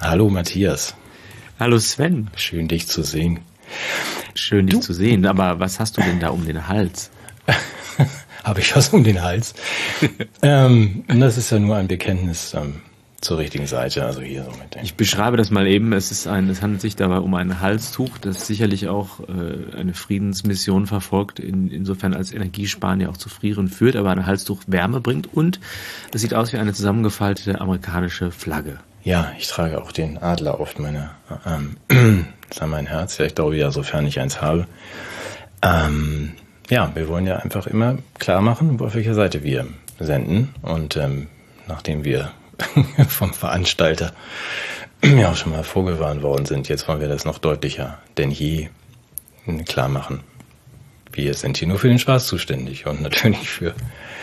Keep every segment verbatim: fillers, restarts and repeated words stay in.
Hallo Matthias. Hallo Sven. Schön dich zu sehen. Schön dich du? zu sehen, aber was hast du denn da um den Hals? Habe ich was um den Hals? ähm, das ist ja nur ein Bekenntnis ähm, zur richtigen Seite, also hier so mit dem. Ich beschreibe das mal eben. Es ist ein, es handelt sich dabei um ein Halstuch, das sicherlich auch äh, eine Friedensmission verfolgt, in, insofern als Energiesparen ja auch zu Frieren führt, aber ein Halstuch Wärme bringt und es sieht aus wie eine zusammengefaltete amerikanische Flagge. Ja, ich trage auch den Adler auf meiner, ähm, das ist mein Herz, ja, ich glaube ja, sofern ich eins habe. Ähm, ja, wir wollen ja einfach immer klar machen, auf welcher Seite wir senden und ähm, nachdem wir vom Veranstalter ja auch schon mal vorgewarnt worden sind. Jetzt wollen wir das noch deutlicher denn je klar machen. Wir sind hier nur für den Spaß zuständig und natürlich für,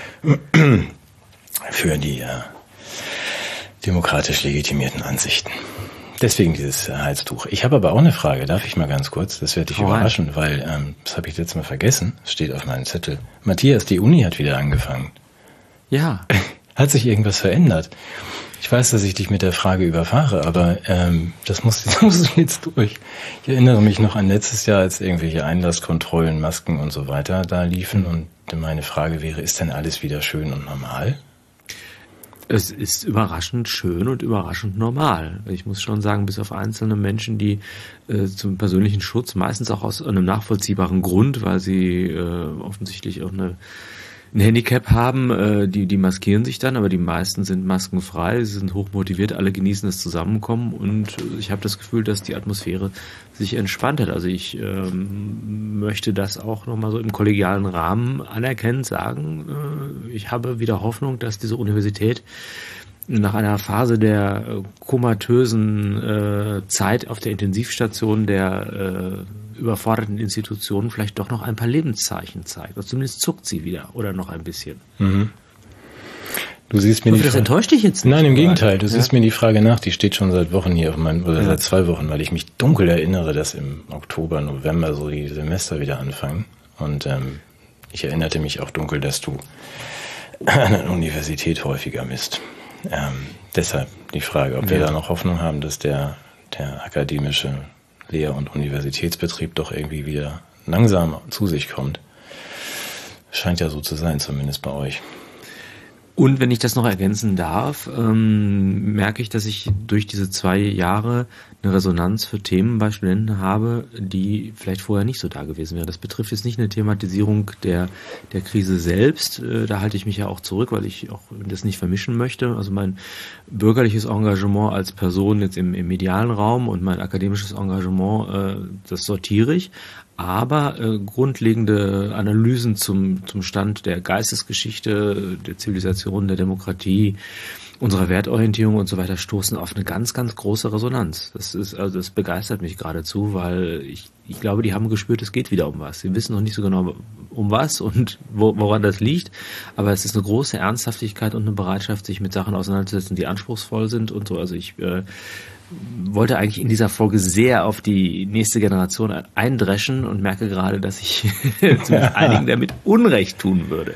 für die äh, demokratisch legitimierten Ansichten. Deswegen dieses äh, Halstuch. Ich habe aber auch eine Frage, darf ich mal ganz kurz? Das werde dich oh, überraschen, weil ähm, das habe ich letztes Mal vergessen. Steht auf meinem Zettel. Matthias, die Uni hat wieder angefangen. Ja. Hat sich irgendwas verändert? Ich weiß, dass ich dich mit der Frage überfahre, aber ähm, das muss, das muss jetzt durch. Ich erinnere mich noch an letztes Jahr, als irgendwelche Einlasskontrollen, Masken und so weiter da liefen. Und meine Frage wäre, ist denn alles wieder schön und normal? Es ist überraschend schön und überraschend normal. Ich muss schon sagen, bis auf einzelne Menschen, die äh, zum persönlichen Schutz, meistens auch aus einem nachvollziehbaren Grund, weil sie äh, offensichtlich auch eine ein Handicap haben, äh, die die maskieren sich dann, aber die meisten sind maskenfrei, sie sind hochmotiviert, alle genießen das Zusammenkommen und ich habe das Gefühl, dass die Atmosphäre sich entspannt hat. Also ich ähm, möchte das auch nochmal so im kollegialen Rahmen anerkennend sagen. Äh, ich habe wieder Hoffnung, dass diese Universität nach einer Phase der äh, komatösen äh, Zeit auf der Intensivstation der äh, überforderten Institutionen vielleicht doch noch ein paar Lebenszeichen zeigt. Oder zumindest zuckt sie wieder oder noch ein bisschen. Mhm. Du siehst mir hoffe, die das Frage, enttäuscht dich jetzt nicht. Nein, im Gegenteil. Du ja? siehst mir die Frage nach, die steht schon seit Wochen hier auf meinem, oder ja. seit zwei Wochen, weil ich mich dunkel erinnere, dass im Oktober, November so die Semester wieder anfangen. Und ähm, ich erinnerte mich auch dunkel, dass du an der Universität häufiger bist. Ähm, deshalb die Frage, ob wir ja. da noch Hoffnung haben, dass der, der akademische Lehr- und Universitätsbetrieb doch irgendwie wieder langsam zu sich kommt. Scheint ja so zu sein, zumindest bei euch. Und wenn ich das noch ergänzen darf, ähm, merke ich, dass ich durch diese zwei Jahre eine Resonanz für Themen bei Studenten habe, die vielleicht vorher nicht so da gewesen wären. Das betrifft jetzt nicht eine Thematisierung der der Krise selbst. Äh, da halte ich mich ja auch zurück, weil ich auch das nicht vermischen möchte. Also mein bürgerliches Engagement als Person jetzt im, im medialen Raum und mein akademisches Engagement, äh, das sortiere ich. Aber äh, grundlegende Analysen zum zum Stand der Geistesgeschichte, der Zivilisation, der Demokratie, unserer Wertorientierung und so weiter stoßen auf eine ganz, ganz große Resonanz. Das ist also das begeistert mich geradezu, weil ich ich glaube, die haben gespürt, es geht wieder um was. Sie wissen noch nicht so genau um was und wo, woran das liegt, aber es ist eine große Ernsthaftigkeit und eine Bereitschaft, sich mit Sachen auseinanderzusetzen, die anspruchsruhig sind und so. Also ich äh, wollte eigentlich in dieser Folge sehr auf die nächste Generation eindreschen und merke gerade, dass ich zumindest einigen damit Unrecht tun würde.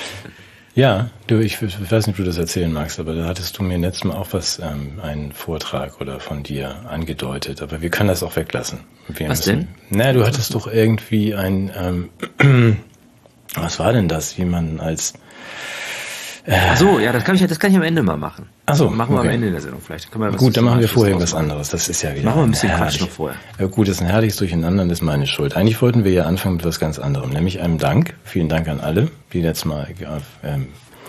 Ja, du, ich, ich weiß nicht, ob du das erzählen magst, aber da hattest du mir letztes Mal auch was, ähm, einen Vortrag oder von dir angedeutet, aber wir können das auch weglassen. Wir was müssen, denn? Na, du hattest doch irgendwie ein, ähm, was war denn das, wie man als äh, Ach so, ja, das kann ich das kann ich am Ende mal machen. Ach so, machen wir okay. am Ende der Sendung vielleicht. Kann man Gut, dann machen wir vorher was anderes. Das ist ja wieder. Machen wir ein bisschen herrlich. Quatsch noch vorher. Ja, gut, das ist ein herrliches Durcheinander, das ist meine Schuld. Eigentlich wollten wir ja anfangen mit was ganz anderem, nämlich einem Dank. Vielen Dank an alle, die letztes Mal ähm,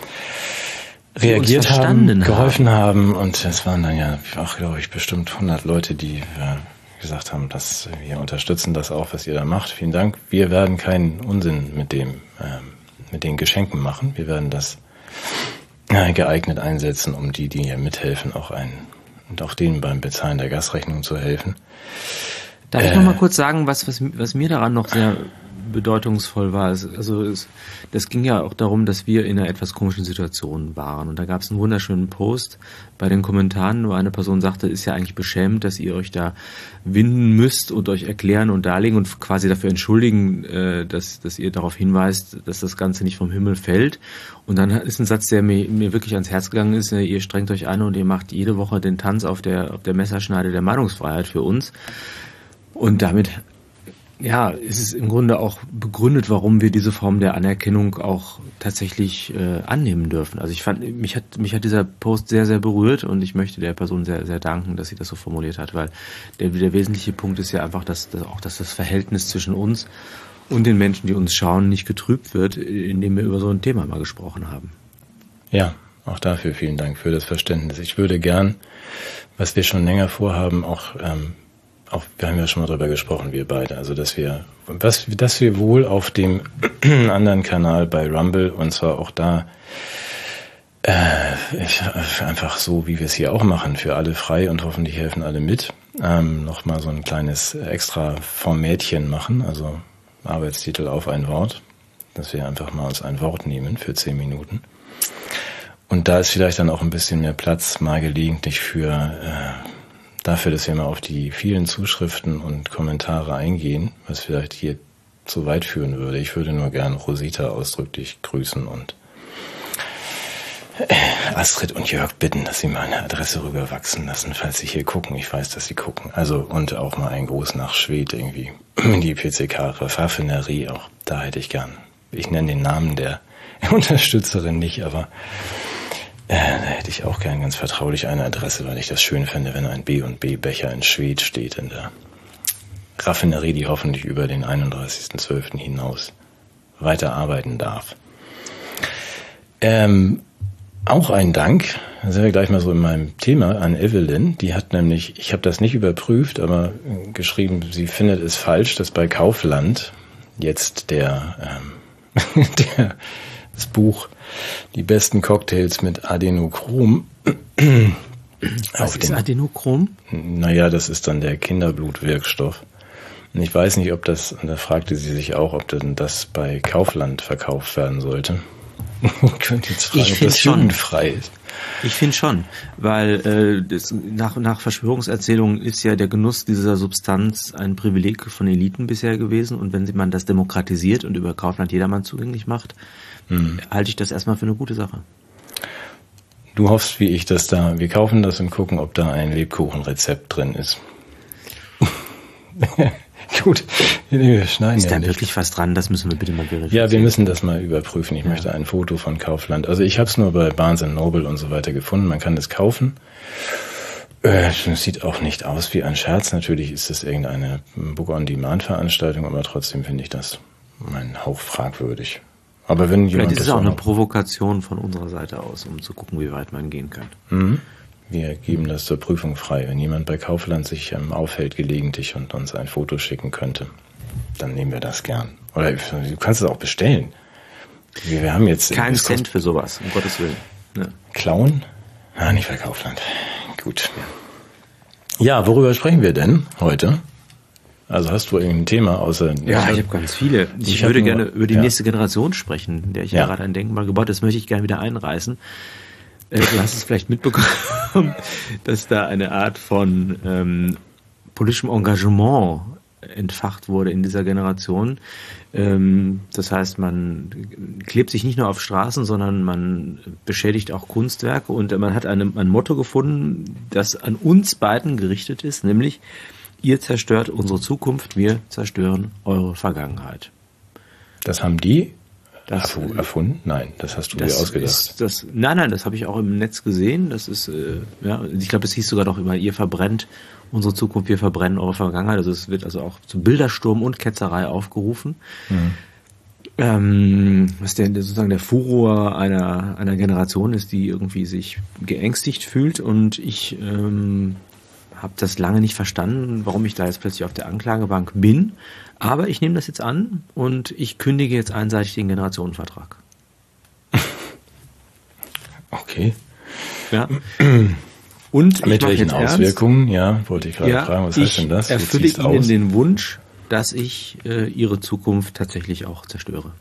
reagiert haben, haben, geholfen haben. Und es waren dann ja auch, glaube ich, bestimmt hundert Leute, die äh, gesagt haben, dass wir unterstützen das auch, was ihr da macht. Vielen Dank. Wir werden keinen Unsinn mit dem, ähm, mit den Geschenken machen. Wir werden das äh, geeignet einsetzen, um die, die hier mithelfen, auch einen und auch denen beim Bezahlen der Gasrechnung zu helfen. Darf ich noch mal kurz sagen, was, was, was mir daran noch sehr bedeutungsvoll war? Also es, das ging ja auch darum, dass wir in einer etwas komischen Situation waren. Und da gab es einen wunderschönen Post bei den Kommentaren, wo eine Person sagte, ist ja eigentlich beschämend, dass ihr euch da winden müsst und euch erklären und darlegen und quasi dafür entschuldigen, äh, dass, dass ihr darauf hinweist, dass das Ganze nicht vom Himmel fällt. Und dann ist ein Satz, der mir, mir wirklich ans Herz gegangen ist, äh, ihr strengt euch an und ihr macht jede Woche den Tanz auf der, auf der Messerschneide der Meinungsfreiheit für uns. Und damit ja, ist es im Grunde auch begründet, warum wir diese Form der Anerkennung auch tatsächlich äh, annehmen dürfen. Also ich fand, mich hat mich hat dieser Post sehr, sehr berührt und ich möchte der Person sehr, sehr danken, dass sie das so formuliert hat, weil der, der wesentliche Punkt ist ja einfach, dass, dass auch dass das Verhältnis zwischen uns und den Menschen, die uns schauen, nicht getrübt wird, indem wir über so ein Thema mal gesprochen haben. Ja, auch dafür vielen Dank für das Verständnis. Ich würde gern, was wir schon länger vorhaben, auch ähm, Auch, wir haben ja schon mal drüber gesprochen, wir beide, also dass wir, was, dass wir wohl auf dem anderen Kanal bei Rumble, und zwar auch da, äh, ich, einfach so, wie wir es hier auch machen, für alle frei und hoffentlich helfen alle mit, ähm, nochmal so ein kleines extra Formätchen machen, also Arbeitstitel auf ein Wort, dass wir einfach mal uns ein Wort nehmen für zehn Minuten. Und da ist vielleicht dann auch ein bisschen mehr Platz mal gelegentlich für, äh, dafür, dass wir mal auf die vielen Zuschriften und Kommentare eingehen, was vielleicht hier zu weit führen würde. Ich würde nur gern Rosita ausdrücklich grüßen und Astrid und Jörg bitten, dass sie meine Adresse rüberwachsen lassen, falls sie hier gucken. Ich weiß, dass sie gucken. Also, und auch mal einen Gruß nach Schwedt irgendwie. Die P C K-Raffinerie, auch da hätte ich gern. Ich nenne den Namen der Unterstützerin nicht, aber Äh, da hätte ich auch gern ganz vertraulich eine Adresse, weil ich das schön fände, wenn ein B und B Becher in Schwedt steht in der Raffinerie, die hoffentlich über den einunddreißigsten zwölften hinaus weiter arbeiten darf. Ähm, auch ein Dank, da sind wir gleich mal so in meinem Thema, an Evelyn. Die hat nämlich, ich habe das nicht überprüft, aber geschrieben, sie findet es falsch, dass bei Kaufland jetzt der, ähm, der das Buch Die besten Cocktails mit Adenochrom. Was ist Adenochrom? Naja, das ist dann der Kinderblutwirkstoff. Und ich weiß nicht, ob das, und da fragte sie sich auch, ob denn das bei Kaufland verkauft werden sollte. Ich könnte jetzt fragen, ob das jugendfrei ist. Ich finde schon, weil äh, das, nach, nach Verschwörungserzählungen ist ja der Genuss dieser Substanz ein Privileg von Eliten bisher gewesen und wenn man das demokratisiert und über Kaufland jedermann zugänglich macht, hm. halte ich das erstmal für eine gute Sache. Du hoffst, wie ich, dass da, wir kaufen das und gucken, ob da ein Lebkuchenrezept drin ist. Gut, wir schneiden ist ja da nicht. Wirklich was dran? Das müssen wir bitte mal verifizieren. Ja, wir müssen das mal überprüfen. Ich ja. möchte ein Foto von Kaufland. Also ich habe es nur bei Barnes and Noble und so weiter gefunden. Man kann es kaufen. Es äh, sieht auch nicht aus wie ein Scherz. Natürlich ist es irgendeine Book-on-Demand-Veranstaltung, aber trotzdem finde ich das einen Hauch fragwürdig. Aber wenn jemand Vielleicht ist es auch eine Provokation von unserer Seite aus, um zu gucken, wie weit man gehen kann. Mhm. Wir geben das zur Prüfung frei. Wenn jemand bei Kaufland sich ähm, aufhält gelegentlich und uns ein Foto schicken könnte, dann nehmen wir das gern. Oder du kannst es auch bestellen. Wir, wir haben jetzt keinen Cent für sowas, um Gottes Willen. Ja. Klauen? Ah, nicht bei Kaufland. Gut. Ja, worüber sprechen wir denn heute? Also hast du irgendein Thema außer... Ja, ich, ich habe ganz viele. Ich, ich würde gerne nur, über die ja. nächste Generation sprechen, in der ich ja, ja gerade ein Denkmal gebaut habe. Das möchte ich gerne wieder einreißen. Du hast es vielleicht mitbekommen, dass da eine Art von ähm, politischem Engagement entfacht wurde in dieser Generation. Ähm, das heißt, man klebt sich nicht nur auf Straßen, sondern man beschädigt auch Kunstwerke und man hat eine, ein Motto gefunden, das an uns beiden gerichtet ist, nämlich: Ihr zerstört unsere Zukunft, wir zerstören eure Vergangenheit. Das haben die Das, erfunden? Nein, das hast du dir ausgedacht. Ist das, nein, nein, das habe ich auch im Netz gesehen. Das ist, äh, ja, ich glaube, es hieß sogar noch immer: Ihr verbrennt unsere Zukunft, wir verbrennen eure Vergangenheit. Also es wird also auch zum Bildersturm und Ketzerei aufgerufen. Mhm. Ähm, was der sozusagen der Furor einer einer Generation ist, die irgendwie sich geängstigt fühlt. Und ich ähm, habe das lange nicht verstanden, warum ich da jetzt plötzlich auf der Anklagebank bin. Aber ich nehme das jetzt an und ich kündige jetzt einseitig den Und mit welchen Auswirkungen? Ernst. Ja, wollte ich gerade ja, fragen, was heißt denn das? Ich erfülle Ihnen aus? den Wunsch, dass ich äh, Ihre Zukunft tatsächlich auch zerstöre.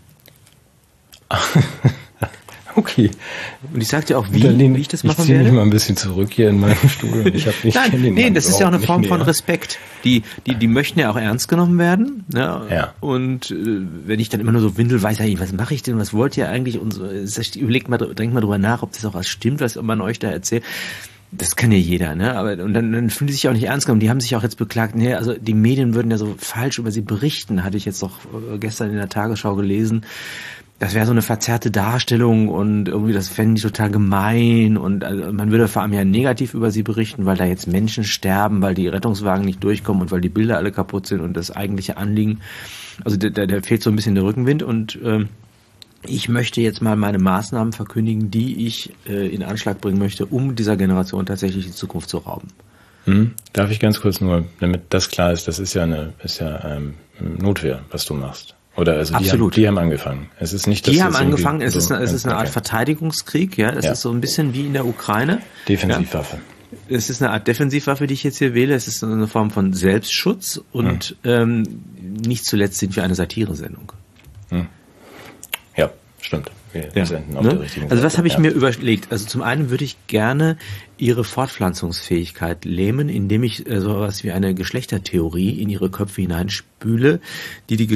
Okay. Und ich sag dir auch, wie, den, wie ich das machen werde. Ich ziehe mich mal ein bisschen zurück hier in meinem Stuhl. Ich hab nicht, Nein, den nee, das ist ja auch eine Form von Respekt. Die, die, die möchten ja auch ernst genommen werden. Ne? Ja. Und äh, wenn ich dann immer nur so windelweise, hey, was mache ich denn, was wollt ihr eigentlich? Und so, überlegt mal, denkt mal drüber nach, ob das auch was stimmt, was man euch da erzählt. Das kann ja jeder, ne? Aber und dann, dann fühlen die sich auch nicht ernst genommen. Die haben sich auch jetzt beklagt, ne, also die Medien würden ja so falsch über sie berichten, hatte ich jetzt doch gestern in der Tagesschau gelesen. Das wäre so eine verzerrte Darstellung und irgendwie das fänden die total gemein und also man würde vor allem ja negativ über sie berichten, weil da jetzt Menschen sterben, weil die Rettungswagen nicht durchkommen und weil die Bilder alle kaputt sind und das eigentliche Anliegen, also da, da fehlt so ein bisschen der Rückenwind und äh, ich möchte jetzt mal meine Maßnahmen verkündigen, die ich äh, in Anschlag bringen möchte, um dieser Generation tatsächlich die Zukunft zu rauben. Hm. Darf ich ganz kurz nur, damit das klar ist, das ist ja eine, ist ja ähm, Notwehr, was du machst. Oder also die Absolut. haben, die haben angefangen. Es ist nicht, dass die haben angefangen. Es so ist eine, es ist eine Art okay. Verteidigungskrieg. Ja, es ja. ist so ein bisschen wie in der Ukraine. Defensivwaffe. Ja. Es ist eine Art Defensivwaffe, die ich jetzt hier wähle. Es ist eine Form von Selbstschutz und hm. ähm, nicht zuletzt sind wir eine Satiresendung. Hm. Ja, stimmt. Wir ja. senden auf ne? der richtigen Seite. Also was habe ich ja. mir überlegt? Also zum einen würde ich gerne ihre Fortpflanzungsfähigkeit lähmen, indem ich äh, sowas wie eine Geschlechtertheorie in ihre Köpfe hineinspüle, die die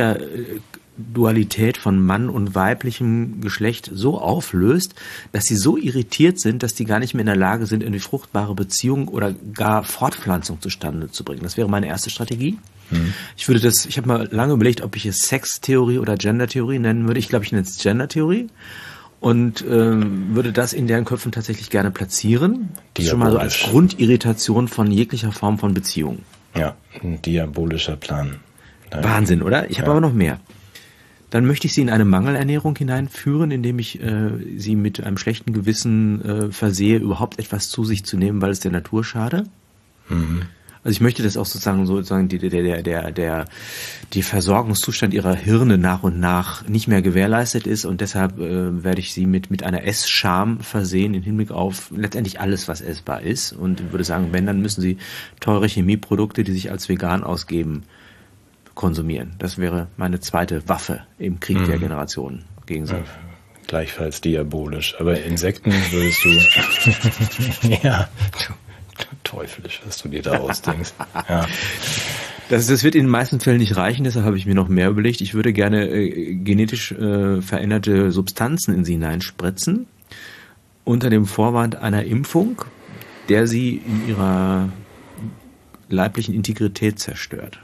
Geschlechterdualität von Mann und weiblichem Geschlecht so auflöst, dass sie so irritiert sind, dass die gar nicht mehr in der Lage sind, eine fruchtbare Beziehung oder gar Fortpflanzung zustande zu bringen. Das wäre meine erste Strategie. Mhm. Ich würde das, ich habe mal lange überlegt, ob ich es Sextheorie oder Gendertheorie nennen würde. Ich glaube, ich nenne es Gendertheorie und ähm, würde das in deren Köpfen tatsächlich gerne platzieren. Das ist schon mal so als Grundirritation von jeglicher Form von Beziehung. Ja, ein diabolischer Plan. Nein. Wahnsinn, oder? Ich habe ja. aber noch mehr. Dann möchte ich sie in eine Mangelernährung hineinführen, indem ich äh, sie mit einem schlechten Gewissen äh, versehe, überhaupt etwas zu sich zu nehmen, weil es der Natur schade. Mhm. Also ich möchte das auch sozusagen sozusagen die, der der der der die Versorgungszustand ihrer Hirne nach und nach nicht mehr gewährleistet ist und deshalb äh, werde ich sie mit mit einer Essscham versehen im Hinblick auf letztendlich alles, was essbar ist und würde sagen, wenn, dann müssen sie teure Chemieprodukte, die sich als vegan ausgeben, konsumieren. Das wäre meine zweite Waffe im Krieg mhm. der Generationen gegen sie. Ja, gleichfalls diabolisch, aber Insekten würdest du ja teuflisch, was du dir da ausdenkst. Ja. Das, das wird in den meisten Fällen nicht reichen, deshalb habe ich mir noch mehr überlegt. Ich würde gerne äh, genetisch äh, veränderte Substanzen in sie hineinspritzen, unter dem Vorwand einer Impfung, der sie in ihrer leiblichen Integrität zerstört.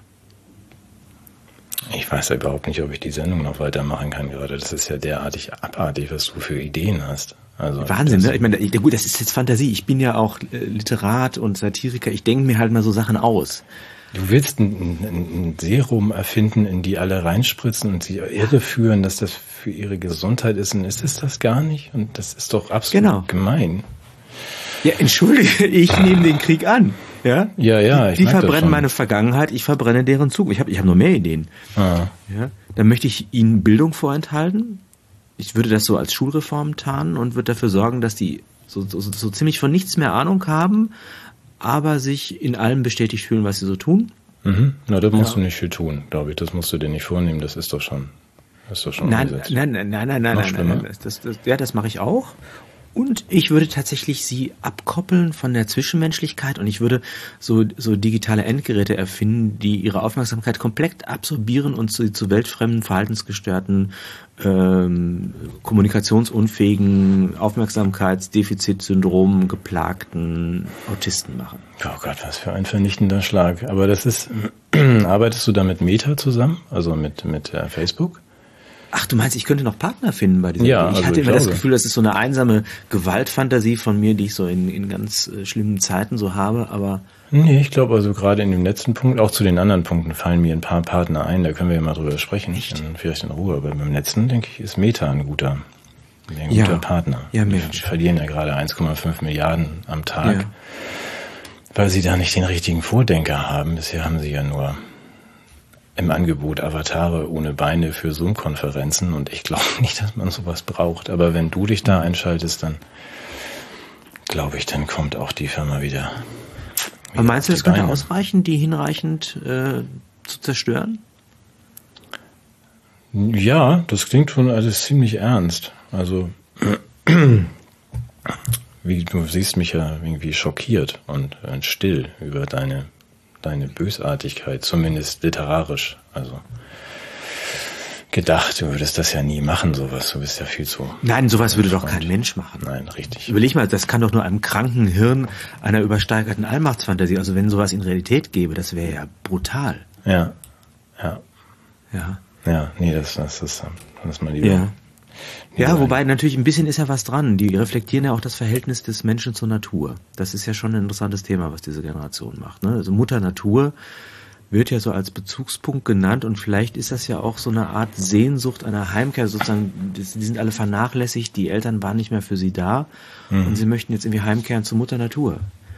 Ich weiß ja überhaupt nicht, ob ich die Sendung noch weitermachen kann gerade. Das ist ja derartig abartig, was du für Ideen hast. Also Wahnsinn, ne? Ich meine, gut, das ist jetzt Fantasie. Ich bin ja auch Literat und Satiriker. Ich denke mir halt mal so Sachen aus. Du willst ein, ein, ein Serum erfinden, in die alle reinspritzen und sie irre führen, dass das für ihre Gesundheit ist. Und ist es das gar nicht? Und das ist doch absolut genau. gemein. Ja, entschuldige, ich nehme den Krieg an. Ja, ja, ja. Die, die verbrennen meine Vergangenheit, ich verbrenne deren Zukunft. Ich habe ich hab noch mehr Ideen. Ah. Ja, dann möchte ich ihnen Bildung vorenthalten. Ich würde das so als Schulreform tarnen und würde dafür sorgen, dass die so, so, so ziemlich von nichts mehr Ahnung haben, aber sich in allem bestätigt fühlen, was sie so tun. Mhm. Na, da musst ja. du nicht viel tun, glaube ich. Das musst du dir nicht vornehmen. Das ist doch schon, das ist doch schon nein, nein, nein, nein, nein, nein, nein, nein. Das, das, ja, das mache ich auch. Und ich würde tatsächlich sie abkoppeln von der Zwischenmenschlichkeit und ich würde so, so digitale Endgeräte erfinden, die ihre Aufmerksamkeit komplett absorbieren und sie zu weltfremden, verhaltensgestörten, ähm, kommunikationsunfähigen, Aufmerksamkeitsdefizitsyndrom geplagten Autisten machen. Oh Gott, was für ein vernichtender Schlag. Aber das ist, arbeitest du da mit Meta zusammen? Also mit, mit äh, Facebook? Ach, du meinst, ich könnte noch Partner finden bei dieser ja, Ich also hatte ich immer glaube. das Gefühl, das ist so eine einsame Gewaltfantasie von mir, die ich so in, in ganz äh, schlimmen Zeiten so habe, aber... Nee, ich glaube also gerade in dem letzten Punkt, auch zu den anderen Punkten fallen mir ein paar Partner ein, da können wir ja mal drüber sprechen, in, vielleicht in Ruhe, aber beim letzten, denke ich, ist Meta ein guter, ein guter ja. Partner. Ja, wir Mensch. verlieren ja gerade eins Komma fünf Milliarden am Tag, ja. weil sie da nicht den richtigen Vordenker haben. Bisher haben sie ja nur im Angebot Avatare ohne Beine für Zoom-Konferenzen und ich glaube nicht, dass man sowas braucht. Aber wenn du dich da einschaltest, dann glaube ich, dann kommt auch die Firma wieder. wieder Aber meinst du, das könnte Beine. ausreichen, die hinreichend äh, zu zerstören? Ja, das klingt schon alles ziemlich ernst. Also, wie du siehst mich ja irgendwie schockiert und, und still über deine, deine Bösartigkeit, zumindest literarisch. Also, gedacht, du würdest das ja nie machen, sowas. Du bist ja viel zu... Nein, sowas würde doch kein Mensch machen. Nein, richtig. Überleg mal, das kann doch nur einem kranken Hirn einer übersteigerten Allmachtsfantasie. Also wenn sowas in Realität gäbe, das wäre ja brutal. Ja, ja. Ja. Ja, nee, das, das ist, das ist mal lieber. Ja. Ja, wobei natürlich ein bisschen ist ja was dran. Die reflektieren ja auch das Verhältnis des Menschen zur Natur. Das ist ja schon ein interessantes Thema, was diese Generation macht. Ne? Also Mutter Natur wird ja so als Bezugspunkt genannt und vielleicht ist das ja auch so eine Art Sehnsucht einer Heimkehr, sozusagen, die sind alle vernachlässigt, die Eltern waren nicht mehr für sie da mhm. und sie möchten jetzt irgendwie heimkehren zur Mutter Natur.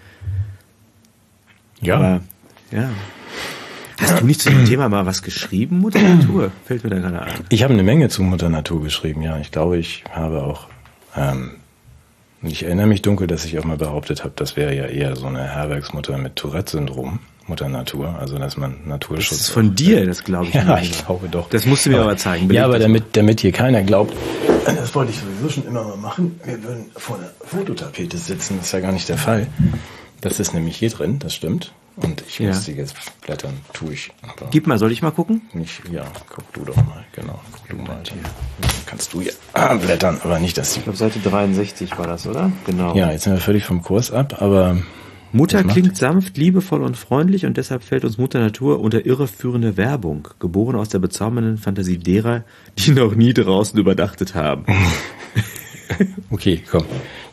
Ja. Aber, ja. Hast du nicht zu dem Thema mal was geschrieben, Mutter Natur? Fällt mir da gerade ein. Ich habe eine Menge zu Mutter Natur geschrieben, ja. Ich glaube, ich habe auch, ähm, ich erinnere mich dunkel, dass ich auch mal behauptet habe, das wäre ja eher so eine Herbergsmutter mit Tourette-Syndrom. Mutter Natur, also dass man Naturschutz... Das ist von dir, das glaube ich. Ja, ich glaube doch. Das musst du mir aber, aber zeigen. Ja, aber damit, damit hier keiner glaubt, das wollte ich sowieso schon immer mal machen, wir würden vor einer Fototapete sitzen, das ist ja gar nicht der Fall. Das ist nämlich hier drin, das stimmt. Und ich ja. muss die jetzt blättern, tue ich. Aber Gib mal, soll ich mal gucken? Nicht, ja, guck du doch mal, genau. Guck du mal. Hier. Kannst du hier ah, blättern, aber nicht, dass die... Ich glaube, Seite dreiundsechzig war das, oder? Genau. Ja, jetzt sind wir völlig vom Kurs ab, aber... Mutter klingt sanft, liebevoll und freundlich und deshalb fällt uns Mutter Natur unter irreführende Werbung, geboren aus der bezaubernden Fantasie derer, die noch nie draußen übernachtet haben. Okay, komm.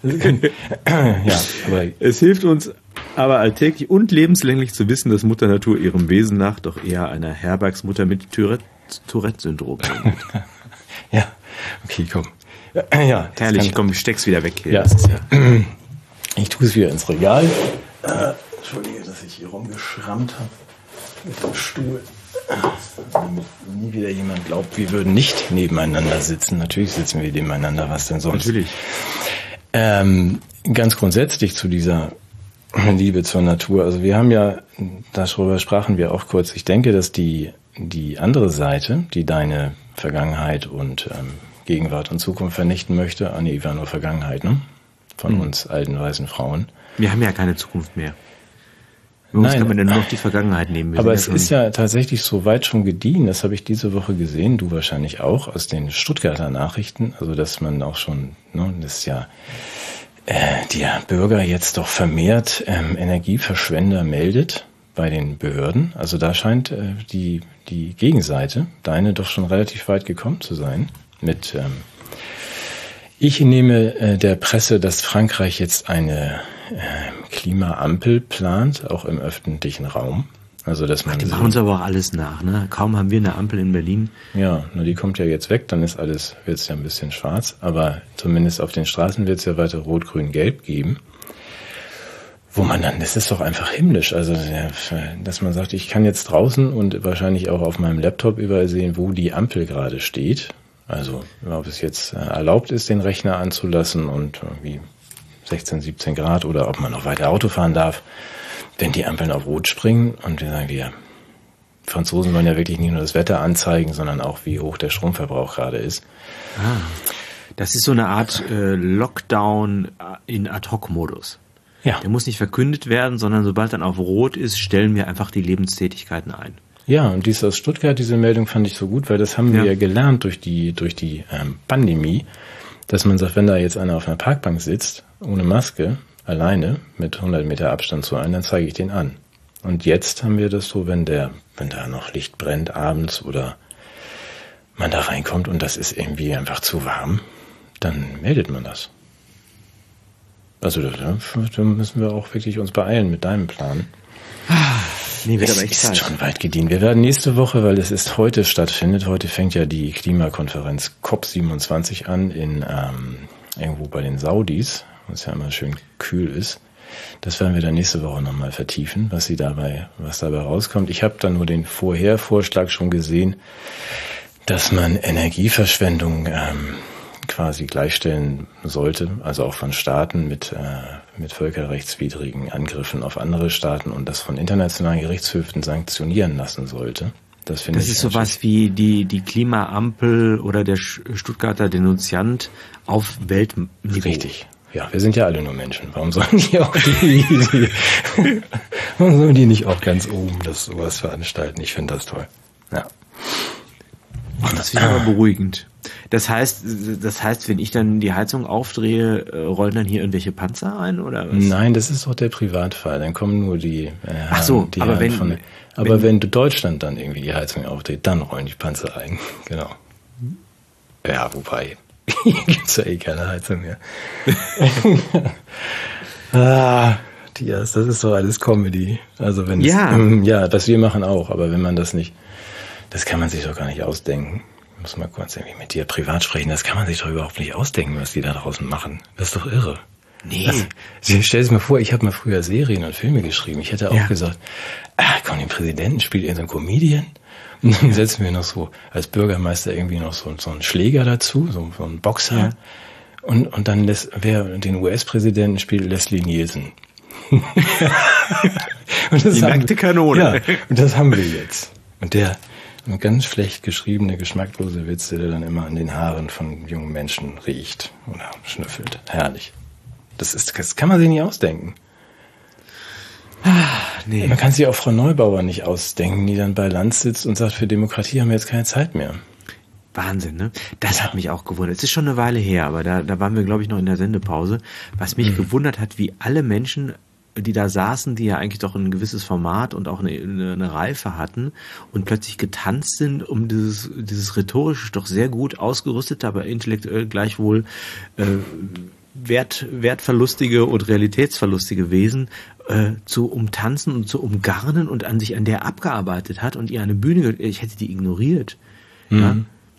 Ja, aber es hilft uns aber alltäglich und lebenslänglich zu wissen, dass Mutter Natur ihrem Wesen nach doch eher einer Herbergsmutter mit Tourette, Tourette-Syndrom ist. Ja, okay, komm. Ja, herrlich, komm, steck's wieder weg hier. Ja. Das ist ja ich tue es wieder ins Regal. Äh, Entschuldige, dass ich hier rumgeschrammt habe mit dem Stuhl. Damit nie wieder jemand glaubt, wir würden nicht nebeneinander sitzen. Natürlich sitzen wir nebeneinander, was denn sonst? Natürlich. Ähm, ganz grundsätzlich zu dieser Liebe zur Natur. Also wir haben ja, darüber sprachen wir auch kurz, ich denke, dass die, die andere Seite, die deine Vergangenheit und ähm, Gegenwart und Zukunft vernichten möchte, ah nee, war nur Vergangenheit, ne? Von mhm. uns alten weißen Frauen. Wir haben ja keine Zukunft mehr. Warum kann man denn nur noch die Vergangenheit nehmen? Wir aber ja es ist ja tatsächlich so weit schon gediehen, das habe ich diese Woche gesehen, du wahrscheinlich auch, aus den Stuttgarter Nachrichten, also dass man auch schon, ne, das ist ja äh, der Bürger jetzt doch vermehrt ähm, Energieverschwender meldet bei den Behörden. Also da scheint äh, die, die Gegenseite, deine, doch schon relativ weit gekommen zu sein mit... Ähm, Ich nehme äh, der Presse, dass Frankreich jetzt eine äh, Klimaampel plant, auch im öffentlichen Raum. Also dass man Ach, die machen uns aber auch alles nach, ne? Kaum haben wir eine Ampel in Berlin. Ja, nur die kommt ja jetzt weg, dann ist alles, wird's ja ein bisschen schwarz, aber zumindest auf den Straßen wird's ja weiter rot, grün, gelb geben. Wo man dann, das ist doch einfach himmlisch, also dass man sagt, ich kann jetzt draußen und wahrscheinlich auch auf meinem Laptop überall sehen, wo die Ampel gerade steht. Also ob es jetzt erlaubt ist, den Rechner anzulassen und irgendwie sechzehn, siebzehn Grad oder ob man noch weiter Auto fahren darf, wenn die Ampeln auf Rot springen. Und wir sagen, wir Franzosen wollen ja wirklich nicht nur das Wetter anzeigen, sondern auch, wie hoch der Stromverbrauch gerade ist. Ah, das ist so eine Art äh, Lockdown in Ad-Hoc-Modus. Ja. Der muss nicht verkündet werden, sondern sobald dann auf Rot ist, stellen wir einfach die Lebenstätigkeiten ein. Ja, und dies aus Stuttgart, diese Meldung fand ich so gut, weil das haben wir ja gelernt durch die durch die ähm, Pandemie, dass man sagt, wenn da jetzt einer auf einer Parkbank sitzt, ohne Maske, alleine, mit hundert Meter Abstand zu einem, dann zeige ich den an. Und jetzt haben wir das so, wenn der, wenn da noch Licht brennt abends oder man da reinkommt und das ist irgendwie einfach zu warm, dann meldet man das. Also da, da müssen wir auch wirklich uns beeilen mit deinem Plan. Nee, wird es aber echt ist Zeit. schon weit gediehen. Wir werden nächste Woche, weil es ist heute stattfindet, heute fängt ja die Klimakonferenz C O P siebenundzwanzig an in ähm, irgendwo bei den Saudis, wo es ja immer schön kühl ist. Das werden wir dann nächste Woche nochmal vertiefen, was sie dabei, was dabei rauskommt. Ich habe dann nur den Vorhervorschlag schon gesehen, dass man Energieverschwendung ähm, quasi gleichstellen sollte, also auch von Staaten mit, äh, mit völkerrechtswidrigen Angriffen auf andere Staaten und das von internationalen Gerichtshöfen sanktionieren lassen sollte. Das, finde das ich ist sowas wie die, die Klimaampel oder der Stuttgarter Denunziant auf Weltniveau. Richtig. Ja, wir sind ja alle nur Menschen. Warum sollen die auch die, die warum sollen die nicht auch ganz oben das sowas veranstalten? Ich finde das toll. Ja. Das finde ich aber beruhigend. Das heißt, das heißt, wenn ich dann die Heizung aufdrehe, rollen dann hier irgendwelche Panzer ein oder was? Nein, das ist doch der Privatfall. Dann kommen nur die. Äh, Ach so, die aber wenn, von, aber wenn, wenn du Deutschland dann irgendwie die Heizung aufdreht, dann rollen die Panzer ein. Genau. Ja, wobei gibt's ja eh keine Heizung mehr. ah, Dias, das ist doch alles Comedy. Also wenn ja, es, ja, das wir machen auch, aber wenn man das nicht, das kann man sich doch gar nicht ausdenken. Ich muss mal kurz irgendwie mit dir privat sprechen. Das kann man sich doch überhaupt nicht ausdenken, was die da draußen machen. Das ist doch irre. Nee. Das, stell es mir vor, ich habe mal früher Serien und Filme geschrieben. Ich hätte auch ja. gesagt, ah, komm, den Präsidenten spielt irgendein Comedian. Und dann setzen wir noch so als Bürgermeister irgendwie noch so, so einen Schläger dazu, so, so einen Boxer. Ja. Und, und dann lässt, wer den U S-Präsidenten spielt, Leslie Nielsen. und das die nackte Kanone. Ja, und das haben wir jetzt. Und der ein ganz schlecht geschriebene, geschmacklose Witze, der dann immer an den Haaren von jungen Menschen riecht oder schnüffelt. Herrlich. Das ist, das kann man sich nicht ausdenken. Ah, nee. Man kann sich auch Frau Neubauer nicht ausdenken, die dann bei Lanz sitzt und sagt, für Demokratie haben wir jetzt keine Zeit mehr. Wahnsinn, ne? Das ja. hat mich auch gewundert. Es ist schon eine Weile her, aber da, da waren wir, glaube ich, noch in der Sendepause. Was mich mhm. gewundert hat, wie alle Menschen, die da saßen, die ja eigentlich doch ein gewisses Format und auch eine, eine, eine Reife hatten und plötzlich getanzt sind, um dieses, dieses rhetorisch doch sehr gut ausgerüstete, aber intellektuell gleichwohl äh, wert, wertverlustige und realitätsverlustige Wesen äh, zu umtanzen und zu umgarnen und an sich an der abgearbeitet hat und ihr eine Bühne, ich hätte die ignoriert. Mhm. Ja?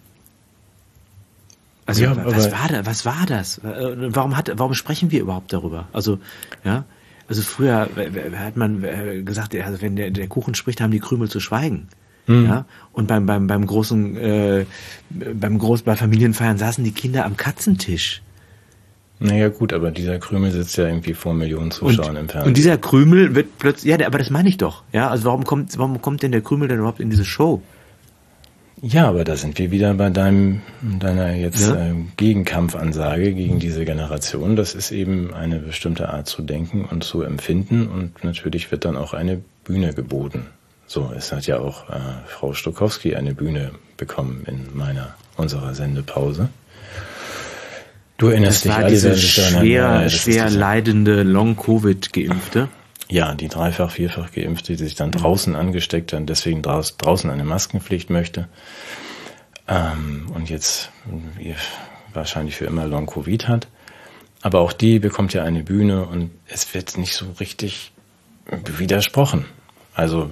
Also ja, was war da, was war das? Warum hat, warum sprechen wir überhaupt darüber? Also, ja, also früher hat man gesagt, also wenn der, der Kuchen spricht, haben die Krümel zu schweigen. Mhm. Ja, und beim, beim, beim großen, äh, beim großen, bei Familienfeiern saßen die Kinder am Katzentisch. Naja, gut, aber dieser Krümel sitzt ja irgendwie vor Millionen Zuschauern und, im Fernsehen. Und dieser Krümel wird plötzlich, ja, aber das meine ich doch. Ja, also warum kommt, warum kommt denn der Krümel denn überhaupt in diese Show? Ja, aber da sind wir wieder bei deinem, deiner jetzt ja. äh, Gegenkampfansage gegen diese Generation. Das ist eben eine bestimmte Art zu denken und zu empfinden und natürlich wird dann auch eine Bühne geboten. So, es hat ja auch äh, Frau Stokowski eine Bühne bekommen in meiner, unserer Sendepause. Du erinnerst das dich, war alle diese schwer, daran, ja, schwer leidende Long-Covid-Geimpfte. Ja, die dreifach, vierfach Geimpfte, die sich dann draußen angesteckt haben, deswegen draus, draußen eine Maskenpflicht möchte. Ähm, und jetzt wahrscheinlich für immer Long-Covid hat. Aber auch die bekommt ja eine Bühne und es wird nicht so richtig widersprochen. Also,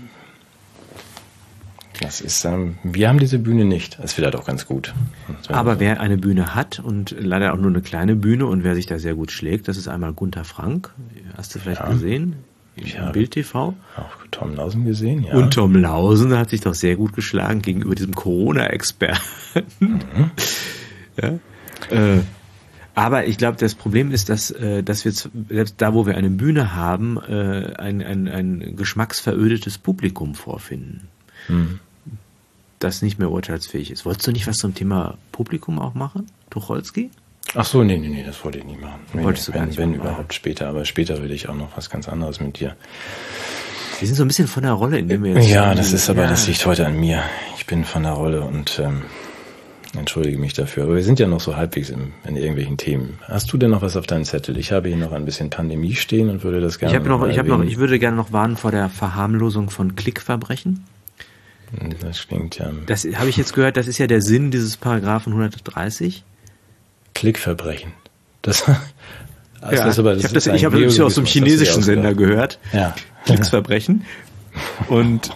das ist, ähm, wir haben diese Bühne nicht. Das ist vielleicht auch ganz gut. Aber wer eine Bühne hat und leider auch nur eine kleine Bühne und wer sich da sehr gut schlägt, das ist einmal Gunther Frank. Hast du vielleicht ja. gesehen? Im Bild T V. Auch Tom Lausen gesehen, ja. Und Tom Lausen hat sich doch sehr gut geschlagen gegenüber diesem Corona-Experten. Mhm. ja. Äh, aber ich glaube, das Problem ist, dass, äh, dass wir selbst da, wo wir eine Bühne haben, äh, ein, ein, ein geschmacksverödetes Publikum vorfinden. Mhm. Das nicht mehr urteilsfähig ist. Wolltest du nicht was zum Thema Publikum auch machen, Tucholsky? Ach so, nee, nee, nee, das wollte ich nicht machen. Nee, Wolltest du wenn, gar nicht wenn machen. überhaupt später, aber später will ich auch noch was ganz anderes mit dir. Wir sind so ein bisschen von der Rolle, in der wir jetzt... Ja, das ist aber, ja. das liegt heute an mir. Ich bin von der Rolle und ähm, entschuldige mich dafür. Aber wir sind ja noch so halbwegs im, in irgendwelchen Themen. Hast du denn noch was auf deinem Zettel? Ich habe hier noch ein bisschen Pandemie stehen und würde das gerne... Ich habe noch, ich habe noch, ich würde gerne noch warnen vor der Verharmlosung von Klickverbrechen. Das klingt ja... Das habe ich jetzt gehört, das ist ja der Sinn dieses Paragraphen hundertdreißig. Klickverbrechen. Das, also ja, das aber, das ich habe das, ich hab das aus so einem chinesischen Sender gehört. Ja. Klicksverbrechen. Und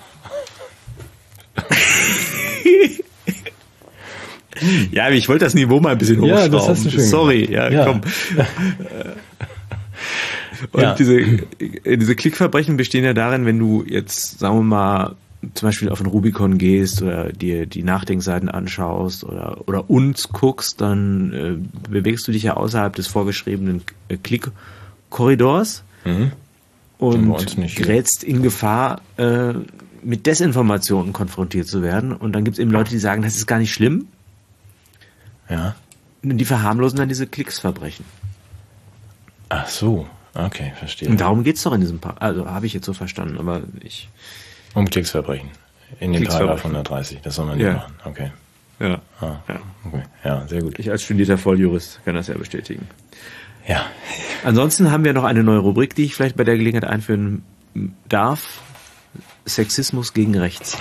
ja, ich wollte das Niveau mal ein bisschen hochschrauben. Ja, das hast du schön Sorry, ja, ja, komm. Und ja. diese, diese Klickverbrechen bestehen ja darin, wenn du jetzt, sagen wir mal, zum Beispiel auf den Rubicon gehst oder dir die Nachdenkseiten anschaust oder, oder uns guckst, dann äh, bewegst du dich ja außerhalb des vorgeschriebenen äh, Klickkorridors Mhm. und gerätst in Gefahr, äh, mit Desinformationen konfrontiert zu werden. Und dann gibt es eben Leute, die sagen, das ist gar nicht schlimm. Ja. Und die verharmlosen dann diese Klicksverbrechen. Ach so, okay, verstehe. Und darum geht's doch in diesem Paar. Also habe ich jetzt so verstanden, aber ich... Um Klicksverbrechen. In dem Klicksverbrechen. Paragraph hundertdreißig, das soll man nicht Ja. machen. Okay. Ja. Ah, Ja. okay. Ja, sehr gut. Ich als studierter Volljurist kann das ja bestätigen. Ja. Ansonsten haben wir noch eine neue Rubrik, die ich vielleicht bei der Gelegenheit einführen darf. Sexismus gegen rechts.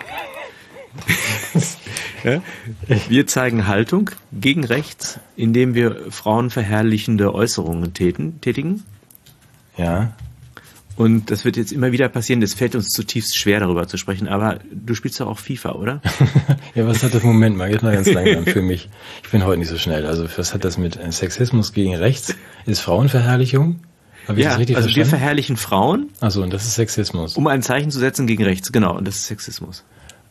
Ja? Wir zeigen Haltung gegen rechts, indem wir frauenverherrlichende Äußerungen täten, tätigen. Ja. Und das wird jetzt immer wieder passieren. Das fällt uns zutiefst schwer, darüber zu sprechen. Aber du spielst doch auch FIFA, oder? Ja, was hat das, Moment mal, jetzt mal ganz langsam für mich. Ich bin heute nicht so schnell. Also was hat das mit Sexismus gegen rechts? Ist Frauenverherrlichung? Habe ich Ja, das richtig also wir verstanden? verherrlichen Frauen, Achso, und das ist Sexismus. um ein Zeichen zu setzen gegen rechts. Genau, und das ist Sexismus.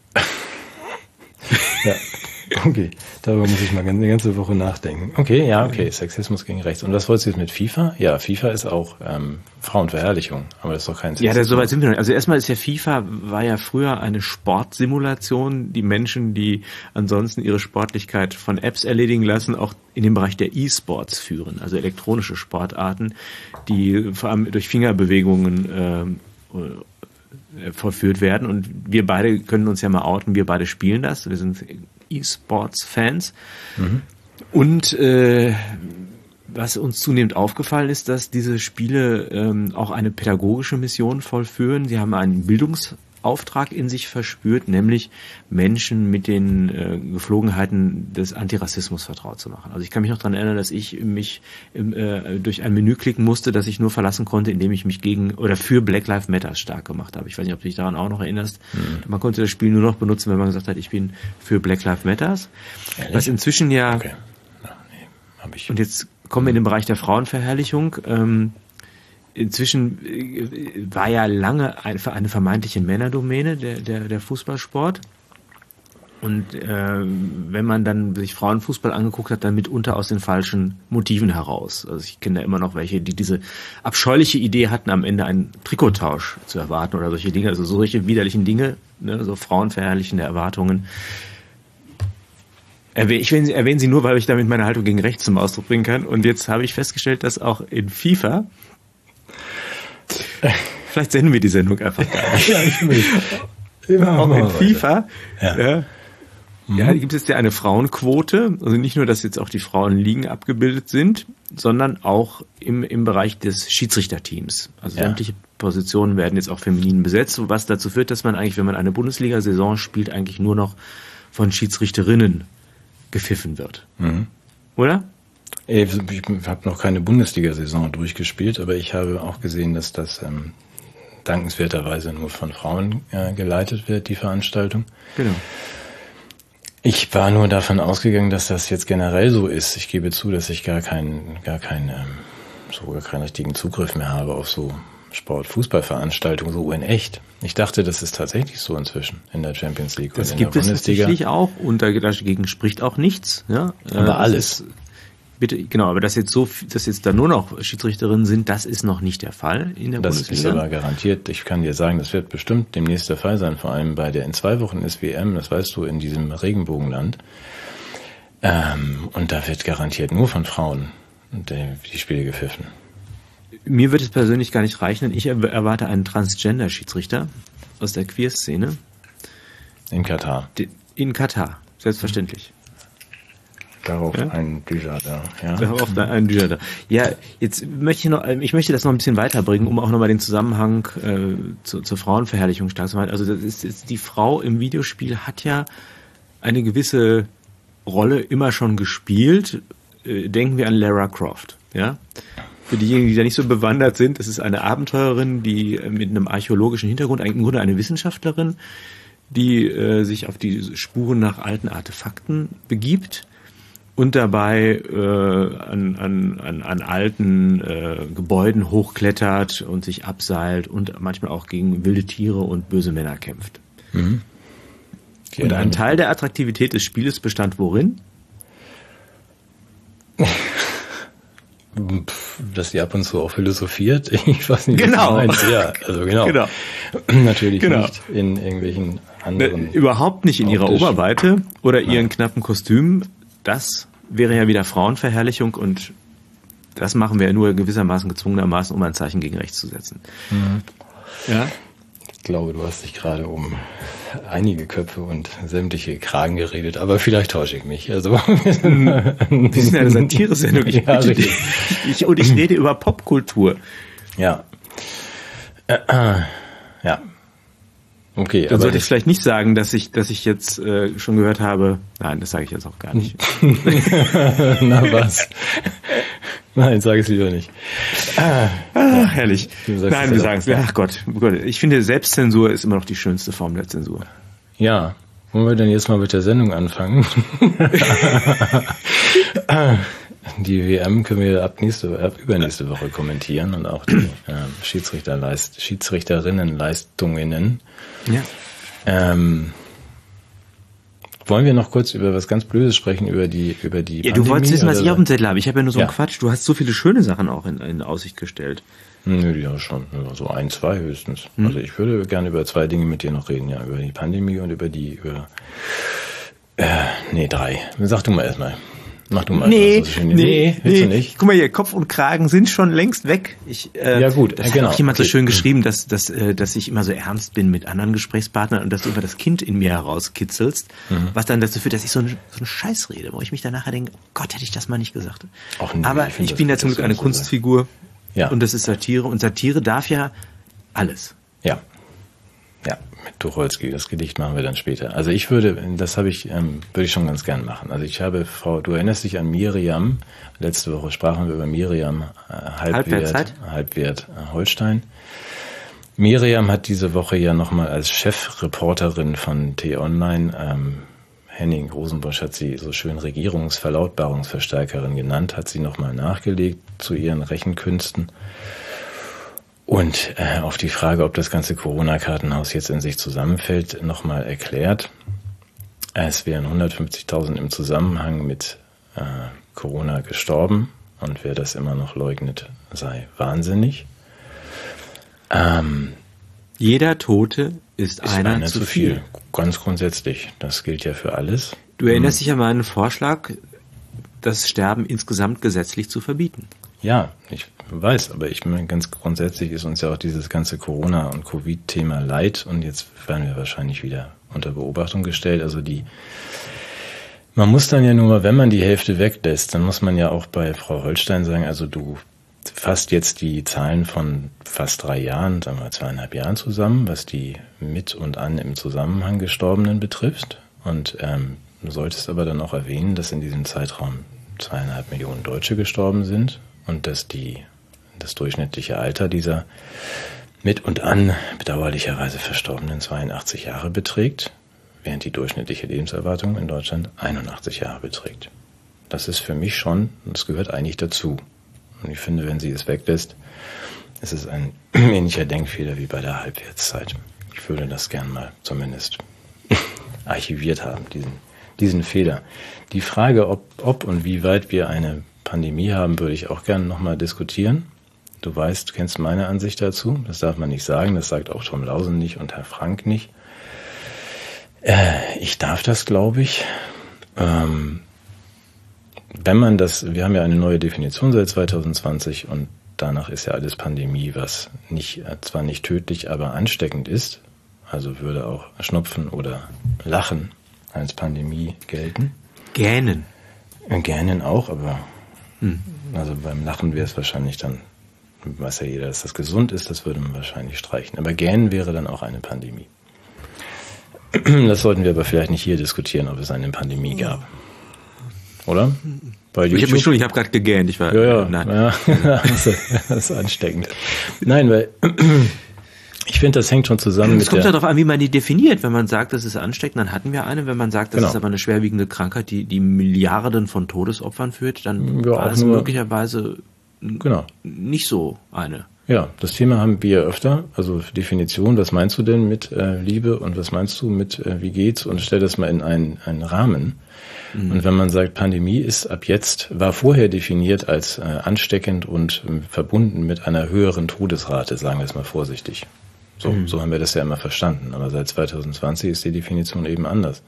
Ja. Okay, darüber muss ich mal eine ganze Woche nachdenken. Okay, ja, okay, Sexismus gegen rechts. Und was wolltest du jetzt mit FIFA? Ja, FIFA ist auch ähm, Frauenverherrlichung, aber das ist doch kein Sexismus. Ja, da, soweit sind wir noch nicht. Also erstmal ist ja FIFA, war ja früher eine Sportsimulation, die Menschen, die ansonsten ihre Sportlichkeit von Apps erledigen lassen, auch in den Bereich der E-Sports führen, also elektronische Sportarten, die vor allem durch Fingerbewegungen ähm, äh, vollführt werden. Und wir beide können uns ja mal outen, wir beide spielen das. Wir sind E-Sports-Fans. Mhm. Und äh, was uns zunehmend aufgefallen ist, dass diese Spiele ähm, auch eine pädagogische Mission vollführen. Sie haben einen Bildungsauftrag in sich verspürt, nämlich Menschen mit den äh, Geflogenheiten des Antirassismus vertraut zu machen. Also ich kann mich noch daran erinnern, dass ich mich äh, durch ein Menü klicken musste, das ich nur verlassen konnte, indem ich mich gegen oder für Black Lives Matter stark gemacht habe. Ich weiß nicht, ob du dich daran auch noch erinnerst. Mhm. Man konnte das Spiel nur noch benutzen, wenn man gesagt hat, ich bin für Black Lives Matter. Was inzwischen ja... Okay. Ja, nee, hab ich. Und jetzt kommen wir in den Bereich der Frauenverherrlichung. Ähm, inzwischen äh, war ja lange eine, eine vermeintliche Männerdomäne der, der, der Fußballsport. Und äh, wenn man dann sich Frauenfußball angeguckt hat, dann mitunter aus den falschen Motiven heraus. Also ich kenne da immer noch welche, die diese abscheuliche Idee hatten, am Ende einen Trikottausch zu erwarten oder solche Dinge, also solche widerlichen Dinge, ne, so frauenverherrlichende Erwartungen. Ich erwähne sie nur, weil ich damit meine Haltung gegen rechts zum Ausdruck bringen kann. Und jetzt habe ich festgestellt, dass auch in FIFA, vielleicht senden wir die Sendung einfach gar nicht. Ja, ich will. Auch in FIFA, ja, ja, mhm. ja, gibt es ja eine Frauenquote. Also nicht nur, dass jetzt auch die Frauenligen abgebildet sind, sondern auch im, im Bereich des Schiedsrichterteams. Also ja. sämtliche Positionen werden jetzt auch feminin besetzt, was dazu führt, dass man eigentlich, wenn man eine Bundesliga-Saison spielt, eigentlich nur noch von Schiedsrichterinnen gepfiffen wird. Mhm. Oder? Ich habe noch keine Bundesliga-Saison durchgespielt, aber ich habe auch gesehen, dass das ähm, dankenswerterweise nur von Frauen äh, geleitet wird, die Veranstaltung. Genau. Ich war nur davon ausgegangen, dass das jetzt generell so ist. Ich gebe zu, dass ich gar keinen, gar keinen, ähm, so gar keinen richtigen Zugriff mehr habe auf so Sport-Fußballveranstaltungen, so in echt. Ich dachte, das ist tatsächlich so inzwischen in der Champions League das und in gibt der es Bundesliga. Tatsächlich auch und dagegen spricht auch nichts. Ja? Aber äh, alles. Ist, bitte, genau, aber dass jetzt so, dass jetzt da nur noch Schiedsrichterinnen sind, das ist noch nicht der Fall in der das Bundesliga. Das ist aber garantiert. Ich kann dir sagen, das wird bestimmt demnächst der Fall sein. Vor allem bei der in zwei Wochen ist W M, das weißt du, in diesem Regenbogenland. Ähm, und da wird garantiert nur von Frauen die Spiele gepfiffen. Mir wird es persönlich gar nicht reichen, denn ich erwarte einen Transgender-Schiedsrichter aus der Queer-Szene. In Katar. In Katar, selbstverständlich. Darauf ja? ein Dujardin. Ja. Darauf ein Dujardin. Ja, jetzt möchte ich noch, ich möchte das noch ein bisschen weiterbringen, um auch nochmal den Zusammenhang äh, zu, zur Frauenverherrlichung stark zu machen. Also das ist, ist, die Frau im Videospiel hat ja eine gewisse Rolle immer schon gespielt. Äh, denken wir an Lara Croft, ja. Für diejenigen, die da nicht so bewandert sind, es ist eine Abenteurerin, die mit einem archäologischen Hintergrund, im Grunde eine Wissenschaftlerin, die äh, sich auf die Spuren nach alten Artefakten begibt und dabei äh, an, an, an, an alten äh, Gebäuden hochklettert und sich abseilt und manchmal auch gegen wilde Tiere und böse Männer kämpft. Mhm. Und ein Teil der Attraktivität des Spieles bestand worin? Dass die ab und zu auch philosophiert. Ich weiß nicht, genau. was du meinst. Ja, also genau. genau. Natürlich genau. nicht in irgendwelchen anderen... Ne, überhaupt nicht in ihrer Oberweite oder ihren Nein. knappen Kostümen. Das wäre ja wieder Frauenverherrlichung und das machen wir ja nur gewissermaßen gezwungenermaßen, um ein Zeichen gegen rechts zu setzen. Mhm. Ja. Ich glaube, du hast dich gerade um einige Köpfe und sämtliche Kragen geredet, aber vielleicht täusche ich mich. Also wir sind eine Satire-Sendung. Ich, ja, ich, und ich rede über Popkultur. Ja. Äh, äh, ja. Okay. Dann aber sollte ich vielleicht nicht sagen, dass ich, dass ich jetzt äh, schon gehört habe. Nein, das sage ich jetzt auch gar nicht. Na was? Nein, sage es lieber nicht. Ah, ah, herrlich. Nein, wir sagen es. Ach Gott, Gott, ich finde, Selbstzensur ist immer noch die schönste Form der Zensur. Ja. Wollen wir denn jetzt mal mit der Sendung anfangen? Die W M können wir ab nächste, ab übernächste Woche kommentieren und auch die äh, Schiedsrichterleist, Schiedsrichterinnenleistungen. Ja. Ähm, Wollen wir noch kurz über was ganz Blödes sprechen, über die über die Ja, Pandemie, du wolltest wissen, was ich auf dem Zettel habe. Ich habe ja nur so einen ja. Quatsch. Du hast so viele schöne Sachen auch in, in Aussicht gestellt. Nö, ja schon. So ein, zwei höchstens. Hm. Also ich würde gerne über zwei Dinge mit dir noch reden. Ja, über die Pandemie und über die... über äh, nee, drei. Sag du mal erstmal. Mach du mal. Nee, was, nee, nee, willst nee. du nicht? Guck mal hier, Kopf und Kragen sind schon längst weg. Ich, äh, ja gut, das genau. hat auch jemand okay. so schön geschrieben, dass, dass, äh, dass ich immer so ernst bin mit anderen Gesprächspartnern und dass du immer das Kind in mir herauskitzelst, mhm. was dann dazu führt, dass ich so, ein, so eine Scheiß rede, wo ich mich dann nachher denke, oh Gott, hätte ich das mal nicht gesagt. Auch nee, Aber ich, ich bin ja zum Glück eine so Kunstfigur ja. und das ist Satire und Satire darf ja alles. Ja. Ja, mit Tucholsky, das Gedicht machen wir dann später. Also ich würde, das habe ich, ähm, würde ich schon ganz gern machen. Also ich habe Frau, du erinnerst dich an Miriam, letzte Woche sprachen wir über Miriam äh, Halbwert, Halbwert äh, Holstein. Miriam hat diese Woche ja nochmal als Chefreporterin von T-Online, ähm, Henning Rosenbusch hat sie so schön Regierungsverlautbarungsverstärkerin genannt, hat sie nochmal nachgelegt zu ihren Rechenkünsten. Und äh, auf die Frage, ob das ganze Corona-Kartenhaus jetzt in sich zusammenfällt, nochmal erklärt. Es wären hundertfünfzigtausend im Zusammenhang mit äh, Corona gestorben und wer das immer noch leugnet, sei wahnsinnig. Ähm, Jeder Tote ist, ist einer, einer zu viel. viel. Ganz grundsätzlich. Das gilt ja für alles. Du erinnerst hm. dich an meinen Vorschlag, das Sterben insgesamt gesetzlich zu verbieten. Ja, ich weiß, aber ich meine, ganz grundsätzlich ist uns ja auch dieses ganze Corona- und Covid-Thema leid und jetzt werden wir wahrscheinlich wieder unter Beobachtung gestellt. Also die, man muss dann ja nur, wenn man die Hälfte weglässt, dann muss man ja auch bei Frau Holstein sagen, also du fasst jetzt die Zahlen von fast drei Jahren, sagen wir zweieinhalb Jahren zusammen, was die mit und an im Zusammenhang Gestorbenen betrifft und ähm, du solltest aber dann auch erwähnen, dass in diesem Zeitraum zweieinhalb Millionen Deutsche gestorben sind. Und dass die, das durchschnittliche Alter dieser mit und an bedauerlicherweise Verstorbenen zweiundachtzig Jahre beträgt, während die durchschnittliche Lebenserwartung in Deutschland einundachtzig Jahre beträgt. Das ist für mich schon, das gehört eigentlich dazu. Und ich finde, wenn sie es weglässt, ist es ein ähnlicher Denkfehler wie bei der Halbwertszeit. Ich würde das gern mal zumindest archiviert haben, diesen, diesen Fehler. Die Frage, ob, ob und wie weit wir eine Pandemie haben, würde ich auch gerne nochmal diskutieren. Du weißt, du kennst meine Ansicht dazu. Das darf man nicht sagen. Das sagt auch Tom Lausen nicht und Herr Frank nicht. Äh, ich darf das, glaube ich. Ähm, wenn man das, wir haben ja eine neue Definition seit zwanzig zwanzig und danach ist ja alles Pandemie, was nicht, zwar nicht tödlich, aber ansteckend ist. Also würde auch Schnupfen oder Lachen als Pandemie gelten. Gähnen. Gähnen auch, aber Hm. Also beim Lachen wäre es wahrscheinlich dann, weiß ja jeder, dass das gesund ist, das würde man wahrscheinlich streichen. Aber Gähnen wäre dann auch eine Pandemie. Das sollten wir aber vielleicht nicht hier diskutieren, ob es eine Pandemie gab. Oder? Bei ich habe mich schon, ich habe gerade gegähnt. Ich war, ja, ja, nein. ja. Das ist ansteckend. Nein, weil ich finde, das hängt schon zusammen es mit kommt der... ja darauf an, wie man die definiert. Wenn man sagt, das ist ansteckend, dann hatten wir eine. Wenn man sagt, das genau. ist aber eine schwerwiegende Krankheit, die die Milliarden von Todesopfern führt, dann ja, war das nur, möglicherweise genau. nicht so eine. Ja, das Thema haben wir öfter, also Definition, was meinst du denn mit äh, Liebe und was meinst du mit äh, wie geht's, und stell das mal in einen, einen Rahmen. Mhm. Und wenn man sagt, Pandemie ist ab jetzt, war vorher definiert als äh, ansteckend und äh, verbunden mit einer höheren Todesrate, sagen wir es mal vorsichtig. So, mhm. so haben wir das ja immer verstanden, aber seit zwanzig zwanzig ist die Definition eben anders.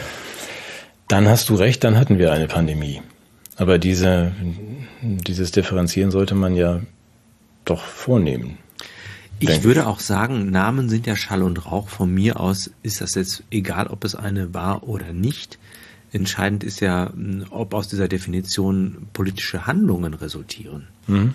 Dann hast du recht, dann hatten wir eine Pandemie. Aber diese, dieses Differenzieren sollte man ja doch vornehmen. Ich würde auch sagen, Namen sind ja Schall und Rauch. Von mir aus ist das jetzt egal, ob es eine war oder nicht. Entscheidend ist ja, ob aus dieser Definition politische Handlungen resultieren. Mhm.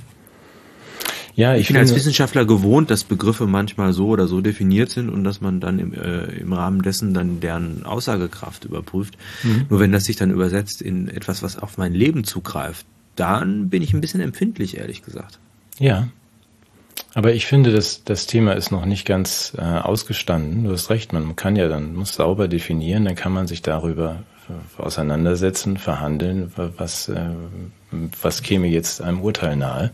Ja, ich, ich bin als Wissenschaftler gewohnt, dass Begriffe manchmal so oder so definiert sind und dass man dann im, äh, im Rahmen dessen dann deren Aussagekraft überprüft. Mhm. Nur wenn das sich dann übersetzt in etwas, was auf mein Leben zugreift, dann bin ich ein bisschen empfindlich, ehrlich gesagt. Ja, aber ich finde, dass das Thema ist noch nicht ganz äh, ausgestanden. Du hast recht, man kann ja dann, muss sauber definieren, dann kann man sich darüber auseinandersetzen, verhandeln, was, äh, was käme jetzt einem Urteil nahe.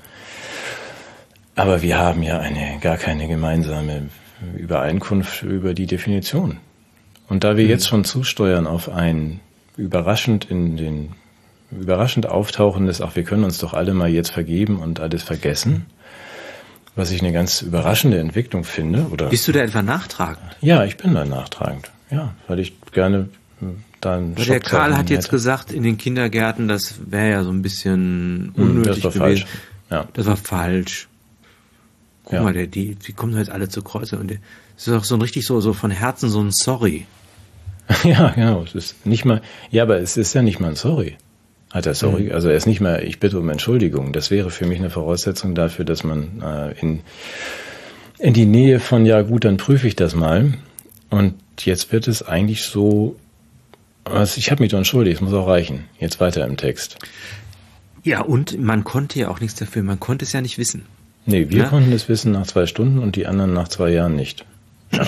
Aber wir haben ja eine gar keine gemeinsame Übereinkunft über die Definition. Und da wir mhm. jetzt schon zusteuern auf ein überraschend in den überraschend auftauchendes, ach, wir können uns doch alle mal jetzt vergeben und alles vergessen, was ich eine ganz überraschende Entwicklung finde. Oder bist du da etwa nachtragend? Ja, ich bin da nachtragend. Ja, weil ich gerne da einen Der Karl hat jetzt hätte. gesagt, in den Kindergärten, das wäre ja so ein bisschen unnötig das war gewesen. Falsch. Ja. Das war falsch. Guck ja. mal, der, die, die kommen jetzt alle zu Kreuze und das ist auch so ein richtig so, so von Herzen so ein Sorry. Ja, genau. Es ist nicht mal, ja, aber es ist ja nicht mal ein Sorry. Hat er Sorry, also er ist nicht mehr, ich bitte um Entschuldigung. Das wäre für mich eine Voraussetzung dafür, dass man äh, in, in die Nähe von, ja gut, dann prüfe ich das mal. Und jetzt wird es eigentlich so, also ich habe mich doch entschuldigt, es muss auch reichen. Jetzt weiter im Text. Ja, und man konnte ja auch nichts dafür, man konnte es ja nicht wissen. Nee, wir ja? konnten es wissen nach zwei Stunden und die anderen nach zwei Jahren nicht. Ja.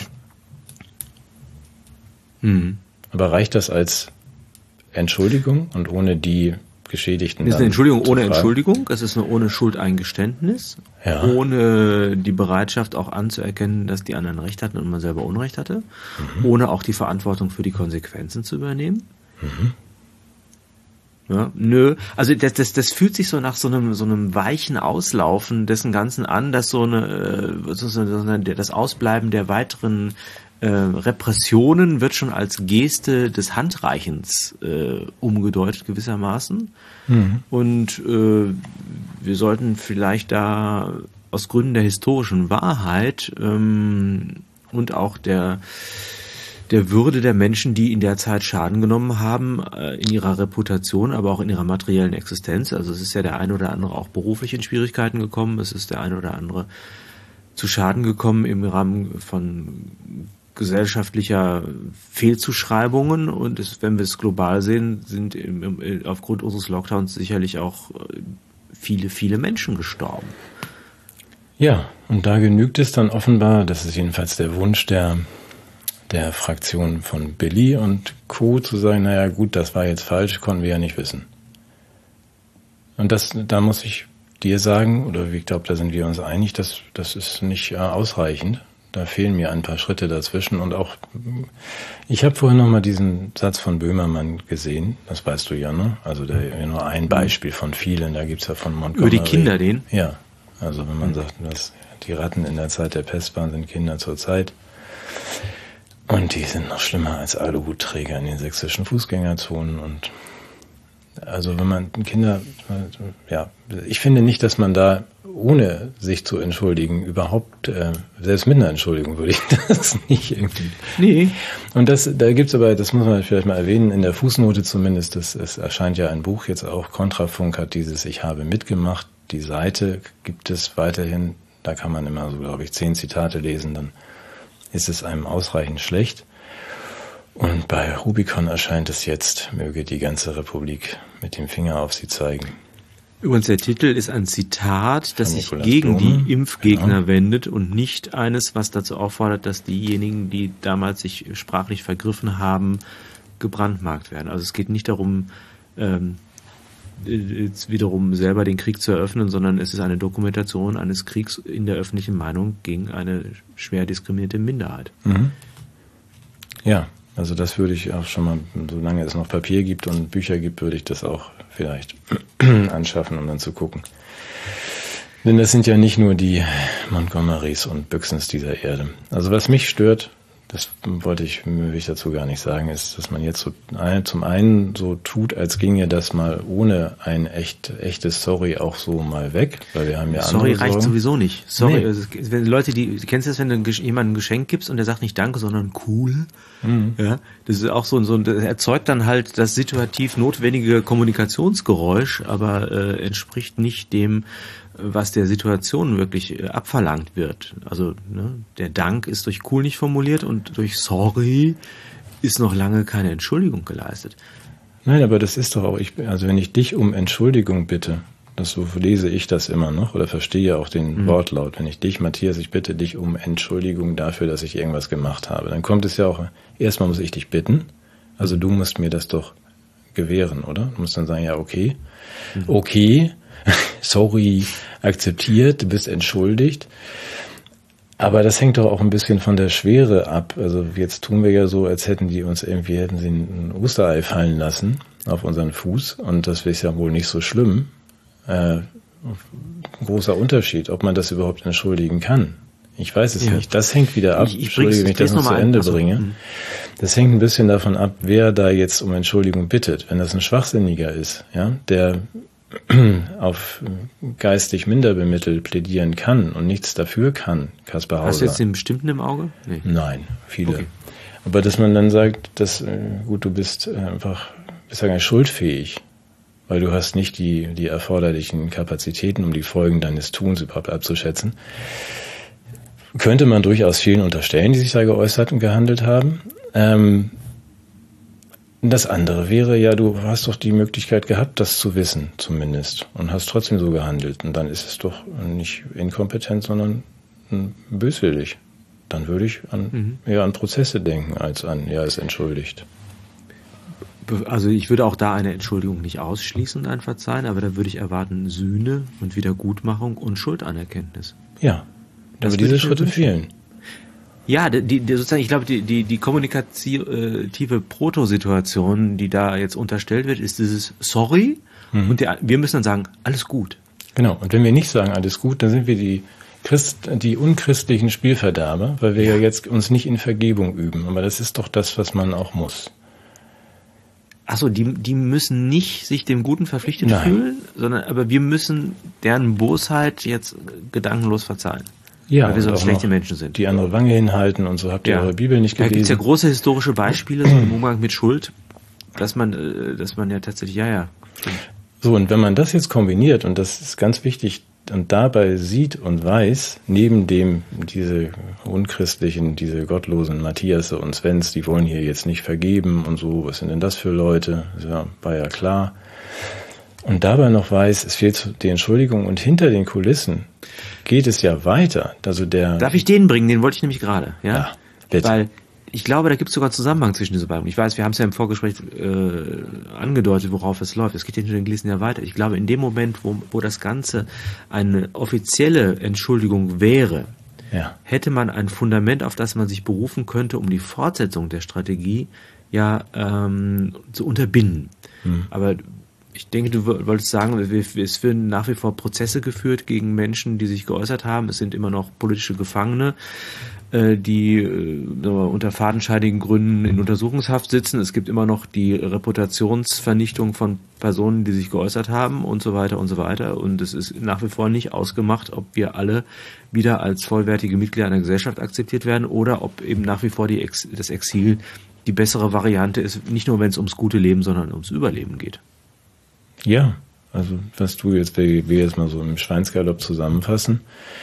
Mhm. Aber reicht das als Entschuldigung und ohne die Geschädigten? Das ist eine Entschuldigung ohne Entschuldigung, es ist eine ohne Schuldeingeständnis, ja. ohne die Bereitschaft auch anzuerkennen, dass die anderen Recht hatten und man selber Unrecht hatte, mhm. ohne auch die Verantwortung für die Konsequenzen zu übernehmen. Mhm. Ja, nö, also das, das, das fühlt sich so nach so einem so einem weichen Auslaufen dessen Ganzen an, dass so eine, so eine das Ausbleiben der weiteren äh, Repressionen wird schon als Geste des Handreichens äh, umgedeutet gewissermaßen. Mhm. Und äh, wir sollten vielleicht da aus Gründen der historischen Wahrheit ähm, und auch der der Würde der Menschen, die in der Zeit Schaden genommen haben, in ihrer Reputation, aber auch in ihrer materiellen Existenz. Also es ist ja der eine oder andere auch beruflich in Schwierigkeiten gekommen, es ist der eine oder andere zu Schaden gekommen im Rahmen von gesellschaftlicher Fehlzuschreibungen, und es, wenn wir es global sehen, sind im, im, aufgrund unseres Lockdowns sicherlich auch viele, viele Menschen gestorben. Ja, und da genügt es dann offenbar, das ist jedenfalls der Wunsch der der Fraktion von Billy und Co. zu sagen, naja gut, das war jetzt falsch, konnten wir ja nicht wissen. Und das, da muss ich dir sagen, oder ich glaube, da sind wir uns einig, dass das ist nicht äh, ausreichend. Da fehlen mir ein paar Schritte dazwischen. Und auch, ich habe vorhin nochmal diesen Satz von Böhmermann gesehen, das weißt du ja, ne? Also da nur ein Beispiel von vielen, da gibt's ja von Montgomery. Über die Kinder, den? Ja, also wenn man sagt, dass die Ratten in der Zeit der Pest waren, sind Kinder zur Zeit. Und die sind noch schlimmer als Aluhutträger in den sächsischen Fußgängerzonen. Und also wenn man Kinder, ja, ich finde nicht, dass man da, ohne sich zu entschuldigen, überhaupt, äh, selbst mit einer Entschuldigung würde ich das nicht irgendwie. Nee. Und das, da gibt's aber, das muss man vielleicht mal erwähnen, in der Fußnote zumindest, das, es erscheint ja ein Buch jetzt auch, Kontrafunk hat dieses Ich habe mitgemacht, die Seite gibt es weiterhin, da kann man immer so, glaube ich, zehn Zitate lesen, dann ist es einem ausreichend schlecht. Und bei Rubicon erscheint es jetzt, möge die ganze Republik mit dem Finger auf sie zeigen. Übrigens, der Titel ist ein Zitat, das sich gegen Blume. die Impfgegner genau. wendet und nicht eines, was dazu auffordert, dass diejenigen, die damals sich sprachlich vergriffen haben, gebrandmarkt werden. Also es geht nicht darum, ähm, jetzt wiederum selber den Krieg zu eröffnen, sondern es ist eine Dokumentation eines Kriegs in der öffentlichen Meinung gegen eine schwer diskriminierte Minderheit. Mhm. Ja, also das würde ich auch schon mal, solange es noch Papier gibt und Bücher gibt, würde ich das auch vielleicht anschaffen, um dann zu gucken. Denn das sind ja nicht nur die Montgomerys und Büchsens dieser Erde. Also was mich stört, das wollte ich, will ich dazu gar nicht sagen, ist, dass man jetzt so zum einen so tut, als ginge das mal ohne ein echt echtes Sorry auch so mal weg, weil wir haben ja Sorry andere reicht Sorgen. Sowieso nicht. Sorry, Nee. also, wenn Leute, die kennst du das, wenn du jemandem ein Geschenk gibst und der sagt nicht Danke, sondern cool. Mhm. Ja, das ist auch so, so das erzeugt dann halt das situativ notwendige Kommunikationsgeräusch, aber äh, entspricht nicht dem, was der Situation wirklich äh, abverlangt wird. Also ne, der Dank ist durch cool nicht formuliert und durch sorry ist noch lange keine Entschuldigung geleistet. Nein, aber das ist doch auch, ich, also wenn ich dich um Entschuldigung bitte, das so lese ich das immer noch oder verstehe auch den Mhm. Wortlaut, wenn ich dich, Matthias, ich bitte dich um Entschuldigung dafür, dass ich irgendwas gemacht habe, dann kommt es ja auch, erstmal muss ich dich bitten, also du musst mir das doch gewähren, oder? Du musst dann sagen, ja, okay, Mhm. okay, sorry, akzeptiert, du bist entschuldigt. Aber das hängt doch auch ein bisschen von der Schwere ab. Also jetzt tun wir ja so, als hätten die uns irgendwie, hätten sie ein Osterei fallen lassen auf unseren Fuß. Und das ist ja wohl nicht so schlimm. Äh, großer Unterschied, ob man das überhaupt entschuldigen kann. Ich weiß es Ja. nicht. Das hängt wieder ab. Ich- ich Entschuldige, wenn ich das bring's- noch ich zu dreh's noch mal Ende ein. Ach so. bringe. Mhm. Das hängt ein bisschen davon ab, wer da jetzt um Entschuldigung bittet. Wenn das ein Schwachsinniger ist, ja, der auf geistig minder bemittelt plädieren kann und nichts dafür kann, Kaspar Hauser. Hast du jetzt den bestimmten im Auge? Nee. Nein, viele. Okay. Aber dass man dann sagt, dass, äh, gut, du bist äh, einfach, bist ja gar nicht schuldfähig, weil du hast nicht die, die erforderlichen Kapazitäten, um die Folgen deines Tuns überhaupt abzuschätzen, könnte man durchaus vielen unterstellen, die sich da geäußert und gehandelt haben. Ähm, das andere wäre ja, du hast doch die Möglichkeit gehabt, das zu wissen, zumindest, und hast trotzdem so gehandelt. Und dann ist es doch nicht inkompetent, sondern böswillig. Dann würde ich an, mhm. eher an Prozesse denken, als an, ja, ist entschuldigt. Also ich würde auch da eine Entschuldigung nicht ausschließen, ein Verzeihen, aber da würde ich erwarten Sühne und Wiedergutmachung und Schuldanerkenntnis. Ja, das aber diese Schritte fehlen. Ja, die, die, sozusagen, ich glaube, die, die, die kommunikative Proto-Situation, die da jetzt unterstellt wird, ist dieses Sorry mhm. und der, wir müssen dann sagen, alles gut. Genau, und wenn wir nicht sagen, alles gut, dann sind wir die Christ, die unchristlichen Spielverderber, weil wir ja. ja jetzt uns nicht in Vergebung üben. Aber das ist doch das, was man auch muss. Achso, die, die müssen nicht sich dem Guten verpflichtet Nein. fühlen, sondern aber wir müssen deren Bosheit jetzt gedankenlos verzeihen. Ja, weil wir so schlechte Menschen sind. Die andere Wange hinhalten und so. Habt ihr ja. eure Bibel nicht gelesen? Da gibt es ja große historische Beispiele so im Umgang mit Schuld, dass man, dass man ja tatsächlich, ja, ja, stimmt. So, und wenn man das jetzt kombiniert, und das ist ganz wichtig, und dabei sieht und weiß, neben dem diese unchristlichen, diese gottlosen Matthiasse und Svens, die wollen hier jetzt nicht vergeben und so, was sind denn das für Leute? Ja, war ja klar. Und dabei noch weiß, es fehlt die Entschuldigung, und hinter den Kulissen geht es ja weiter. Also der. Darf ich den bringen? Den wollte ich nämlich gerade, ja? Ja, bitte. Weil ich glaube, da gibt es sogar einen Zusammenhang zwischen diesen beiden. Ich weiß, wir haben es ja im Vorgespräch äh, angedeutet, worauf es läuft. Es geht ja hinter den Kulissen ja weiter. Ich glaube, in dem Moment, wo, wo das Ganze eine offizielle Entschuldigung wäre, ja. hätte man ein Fundament, auf das man sich berufen könnte, um die Fortsetzung der Strategie ja ähm, zu unterbinden. Hm. Aber ich denke, du wolltest sagen, es werden nach wie vor Prozesse geführt gegen Menschen, die sich geäußert haben. Es sind immer noch politische Gefangene, die unter fadenscheidigen Gründen in Untersuchungshaft sitzen. Es gibt immer noch die Reputationsvernichtung von Personen, die sich geäußert haben und so weiter und so weiter. Und es ist nach wie vor nicht ausgemacht, ob wir alle wieder als vollwertige Mitglieder einer Gesellschaft akzeptiert werden oder ob eben nach wie vor die Ex- das Exil die bessere Variante ist, nicht nur wenn es ums gute Leben, sondern ums Überleben geht. Ja, also was du jetzt, wir jetzt mal so im Schweinsgalopp zusammenfassen,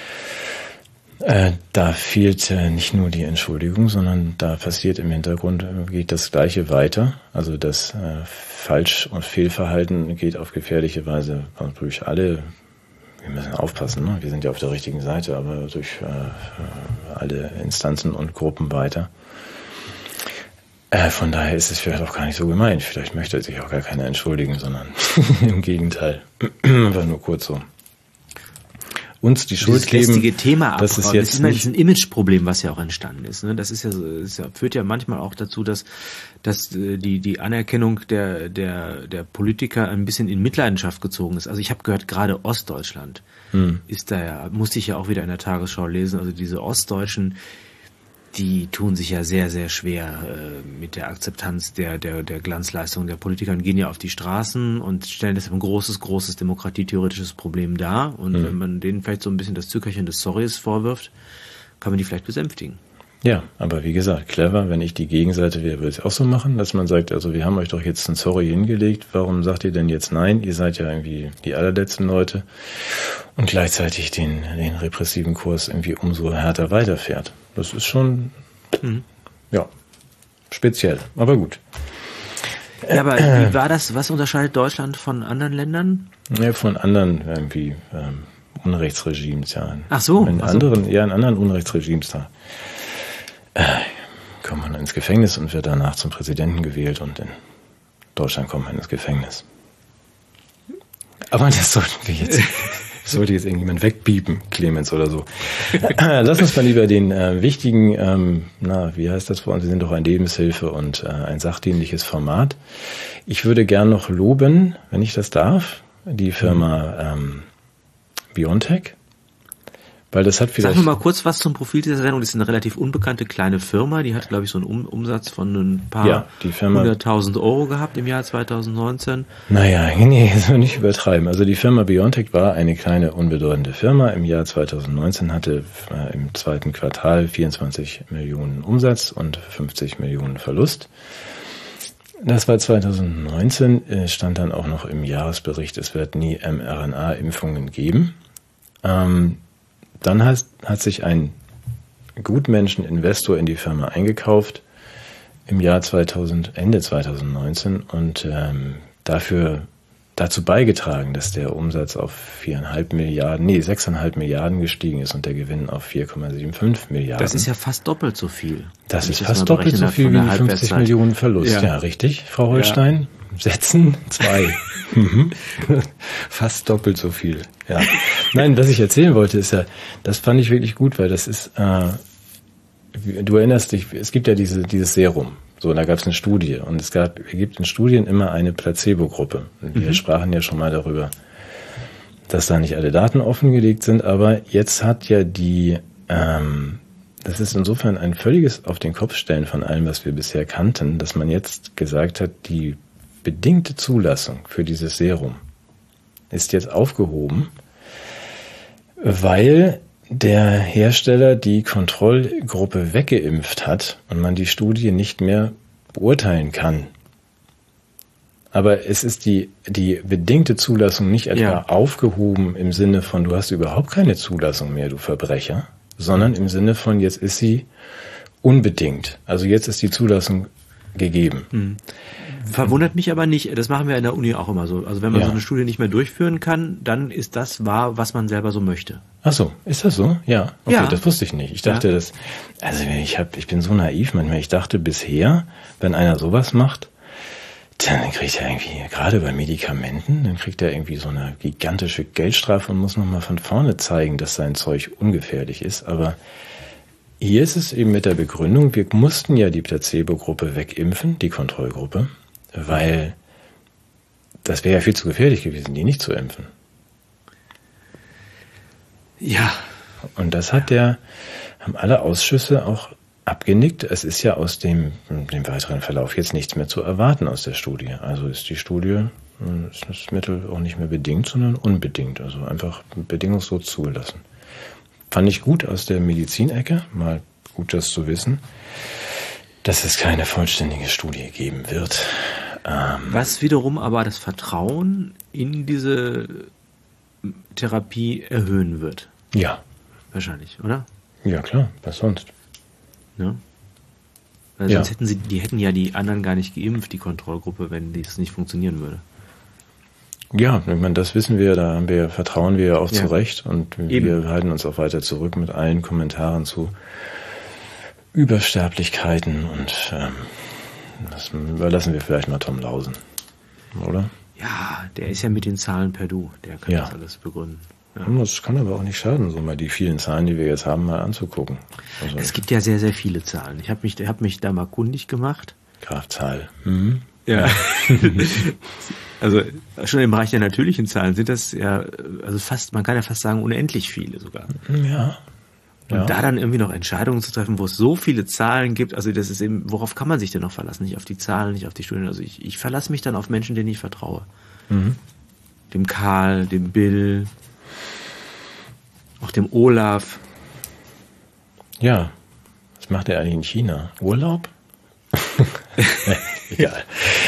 äh, da fehlt äh, nicht nur die Entschuldigung, sondern da passiert im Hintergrund, äh, geht das Gleiche weiter. Also das äh, Falsch- und Fehlverhalten geht auf gefährliche Weise durch alle, wir müssen aufpassen, ne? Wir sind ja auf der richtigen Seite, aber durch äh, alle Instanzen und Gruppen weiter. Äh, von daher ist es vielleicht auch gar nicht so gemeint. Vielleicht möchte er sich auch gar keiner entschuldigen, sondern im Gegenteil. Einfach nur kurz so. Uns die Schuld geben. Das lästige Thema das ist jetzt das ist, ist ein Imageproblem, was ja auch entstanden ist. Ne? Das ist ja, das führt ja manchmal auch dazu, dass, dass die die Anerkennung der der der Politiker ein bisschen in Mitleidenschaft gezogen ist. Also ich habe gehört, gerade Ostdeutschland hm. ist da ja, musste ich ja auch wieder in der Tagesschau lesen. Also diese Ostdeutschen, die tun sich ja sehr, sehr schwer äh, mit der Akzeptanz der, der, der Glanzleistung der Politiker und gehen ja auf die Straßen und stellen das ein großes, großes demokratietheoretisches Problem dar. Und mhm. wenn man denen vielleicht so ein bisschen das Zückerchen des Sorrys vorwirft, kann man die vielleicht besänftigen. Ja, aber wie gesagt, clever, wenn ich die Gegenseite wäre, würde ich es auch so machen, dass man sagt, also wir haben euch doch jetzt ein Sorry hingelegt, warum sagt ihr denn jetzt nein? Ihr seid ja irgendwie die allerletzten Leute und gleichzeitig den, den repressiven Kurs irgendwie umso härter weiterfährt. Das ist schon, mhm. ja, speziell, aber gut. Ja, aber wie war das, was unterscheidet Deutschland von anderen Ländern? Ja, von anderen irgendwie ähm, Unrechtsregimes, ja. Ach so. In anderen, ja, in anderen Unrechtsregimes da. Äh, kommt man ins Gefängnis und wird danach zum Präsidenten gewählt und in Deutschland kommt man ins Gefängnis. Aber das sollten wir jetzt, sollte jetzt irgendjemand wegbiepen, Clemens oder so. Lass uns mal lieber den äh, wichtigen, ähm, na, wie heißt das bei uns? Sie sind doch ein Lebenshilfe und äh, ein sachdienliches Format. Ich würde gern noch loben, wenn ich das darf, die Firma ähm, BioNTech. Weil das hat vielleicht. Sag mir mal kurz was zum Profil dieser Sendung. Das ist eine relativ unbekannte kleine Firma. Die hat, glaube ich, so einen um- Umsatz von ein paar ja, die Firma, hunderttausend Euro gehabt im Jahr zweitausendneunzehn. Naja, nee, das soll nicht übertreiben. Also die Firma BioNTech war eine kleine, unbedeutende Firma. Im Jahr zweitausendneunzehn hatte äh, im zweiten Quartal vierundzwanzig Millionen Umsatz und fünfzig Millionen Verlust. Das war zweitausendneunzehn, äh, stand dann auch noch im Jahresbericht, es wird nie mRNA-Impfungen geben. Ähm, Dann hat, hat sich ein Gutmenschen-Investor in die Firma eingekauft im Jahr zweitausend, Ende zweitausendneunzehn und ähm, dafür dazu beigetragen, dass der Umsatz auf viereinhalb Milliarden, nee, sechseinhalb Milliarden gestiegen ist und der Gewinn auf vier Komma fünfundsiebzig Milliarden. Das ist ja fast doppelt so viel. Das ist fast doppelt so viel wie die fünfzig Millionen Verlust. Ja, ja richtig, Frau Holstein? Ja. Sätzen zwei. Fast doppelt so viel. Ja. Nein, was ich erzählen wollte, ist ja, das fand ich wirklich gut, weil das ist, äh, du erinnerst dich, es gibt ja diese dieses Serum. So, da gab es eine Studie und es gab, es gibt in Studien immer eine Placebo-Gruppe. Wir mhm. sprachen ja schon mal darüber, dass da nicht alle Daten offengelegt sind, aber jetzt hat ja die, ähm, das ist insofern ein völliges auf den Kopf stellen von allem, was wir bisher kannten, dass man jetzt gesagt hat, die bedingte Zulassung für dieses Serum ist jetzt aufgehoben, weil der Hersteller die Kontrollgruppe weggeimpft hat und man die Studie nicht mehr beurteilen kann. Aber es ist die, die bedingte Zulassung nicht etwa ja. aufgehoben im Sinne von, du hast überhaupt keine Zulassung mehr, du Verbrecher, sondern im Sinne von, jetzt ist sie unbedingt. Also jetzt ist die Zulassung gegeben. Hm. Verwundert mich aber nicht, das machen wir in der Uni auch immer so. Also wenn man ja. so eine Studie nicht mehr durchführen kann, dann ist das wahr, was man selber so möchte. Ach so, ist das so? Ja. Okay, ja. Das wusste ich nicht. Ich dachte, ja. das, also ich hab, ich bin so naiv manchmal. Ich dachte bisher, wenn einer sowas macht, dann kriegt er irgendwie, gerade bei Medikamenten, dann kriegt er irgendwie so eine gigantische Geldstrafe und muss nochmal von vorne zeigen, dass sein Zeug ungefährlich ist. Aber hier ist es eben mit der Begründung, wir mussten ja die Placebo-Gruppe wegimpfen, die Kontrollgruppe, weil das wäre ja viel zu gefährlich gewesen, die nicht zu impfen. Ja. Und das hat der, haben alle Ausschüsse auch abgenickt. Es ist ja aus dem, dem weiteren Verlauf jetzt nichts mehr zu erwarten aus der Studie. Also ist die Studie, ist das Mittel auch nicht mehr bedingt, sondern unbedingt. Also einfach bedingungslos zugelassen. Fand ich gut aus der Medizinecke, mal gut das zu wissen, dass es keine vollständige Studie geben wird. Ähm, Was wiederum aber das Vertrauen in diese Therapie erhöhen wird. Ja. Wahrscheinlich, oder? Ja, klar, was sonst? Ja. Weil sonst ja. hätten sie, die hätten ja die anderen gar nicht geimpft, die Kontrollgruppe, wenn das nicht funktionieren würde. Ja, ich meine, das wissen wir, da haben wir, vertrauen wir ja auch ja. zu Recht und Eben. wir halten uns auch weiter zurück mit allen Kommentaren zu Übersterblichkeiten und ähm, Das überlassen wir vielleicht mal Tom Lausen, oder? Ja, der ist ja mit den Zahlen per Du. Der kann Ja. das alles begründen. Ja. Das kann aber auch nicht schaden, so mal die vielen Zahlen, die wir jetzt haben, mal anzugucken. Also Es gibt ja sehr, sehr viele Zahlen. Ich habe mich, hab mich da mal kundig gemacht. Graf Zahl. Mhm. Ja. Also schon im Bereich der natürlichen Zahlen sind das ja, also fast, man kann ja fast sagen, unendlich viele sogar. Ja. Und Ja. da dann irgendwie noch Entscheidungen zu treffen, wo es so viele Zahlen gibt, also das ist eben, worauf kann man sich denn noch verlassen? Nicht auf die Zahlen, nicht auf die Studien. Also ich, ich verlasse mich dann auf Menschen, denen ich vertraue. Mhm. Dem Karl, dem Bill, auch dem Olaf. Ja. Was macht er eigentlich in China? Urlaub? Egal.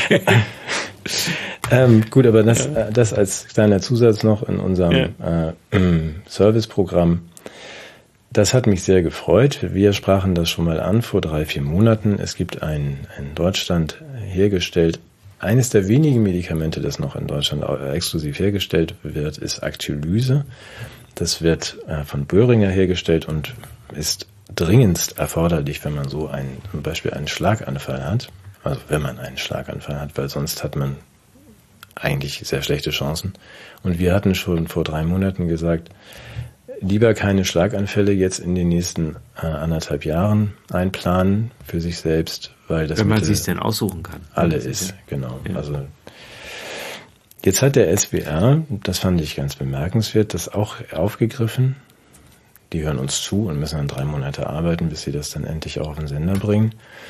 ähm, gut, aber das, äh, das als kleiner Zusatz noch in unserem äh, ähm, Serviceprogramm. Das hat mich sehr gefreut. Wir sprachen das schon mal an vor drei, vier Monaten. Es gibt ein in Deutschland hergestellt, eines der wenigen Medikamente, das noch in Deutschland exklusiv hergestellt wird, ist Actylyse. Das wird äh, von Boehringer hergestellt und ist dringendst erforderlich, wenn man so einen, zum Beispiel einen Schlaganfall hat. Also wenn man einen Schlaganfall hat, weil sonst hat man eigentlich sehr schlechte Chancen. Und wir hatten schon vor drei Monaten gesagt, lieber keine Schlaganfälle jetzt in den nächsten äh, anderthalb Jahren einplanen für sich selbst, weil das Wenn man Mittel sich denn aussuchen kann. alle ist, genau. Ja. Also jetzt hat der S W R, das fand ich ganz bemerkenswert, das auch aufgegriffen. Die hören uns zu und müssen dann drei Monate arbeiten, bis sie das dann endlich auch auf den Sender bringen.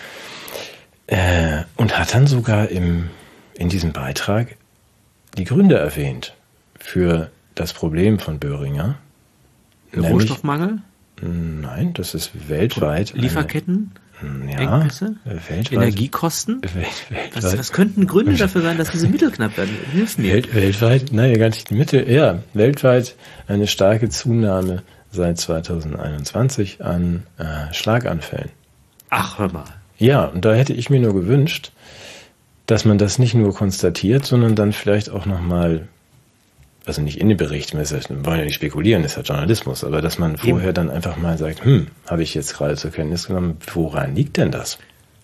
Äh, und hat dann sogar im, in diesem Beitrag die Gründe erwähnt für das Problem von Boehringer. Nämlich- Rohstoffmangel? Nein, das ist weltweit. Lieferketten? Eine, ja, Engpässe? weltweit. Energiekosten? Welt, weltweit. Was, was könnten Gründe dafür sein, dass diese Mittel knapp werden? Hilf mir. Welt, weltweit, nein, gar nicht die Mitte, ja, weltweit eine starke Zunahme seit zweitausendeinundzwanzig an äh, Schlaganfällen. Ach, hör mal. Ja, und da hätte ich mir nur gewünscht, dass man das nicht nur konstatiert, sondern dann vielleicht auch nochmal, also nicht in den Bericht, wir wollen ja nicht spekulieren, das ist ja Journalismus, aber dass man vorher dann einfach mal sagt, hm, habe ich jetzt gerade zur Kenntnis genommen, woran liegt denn das?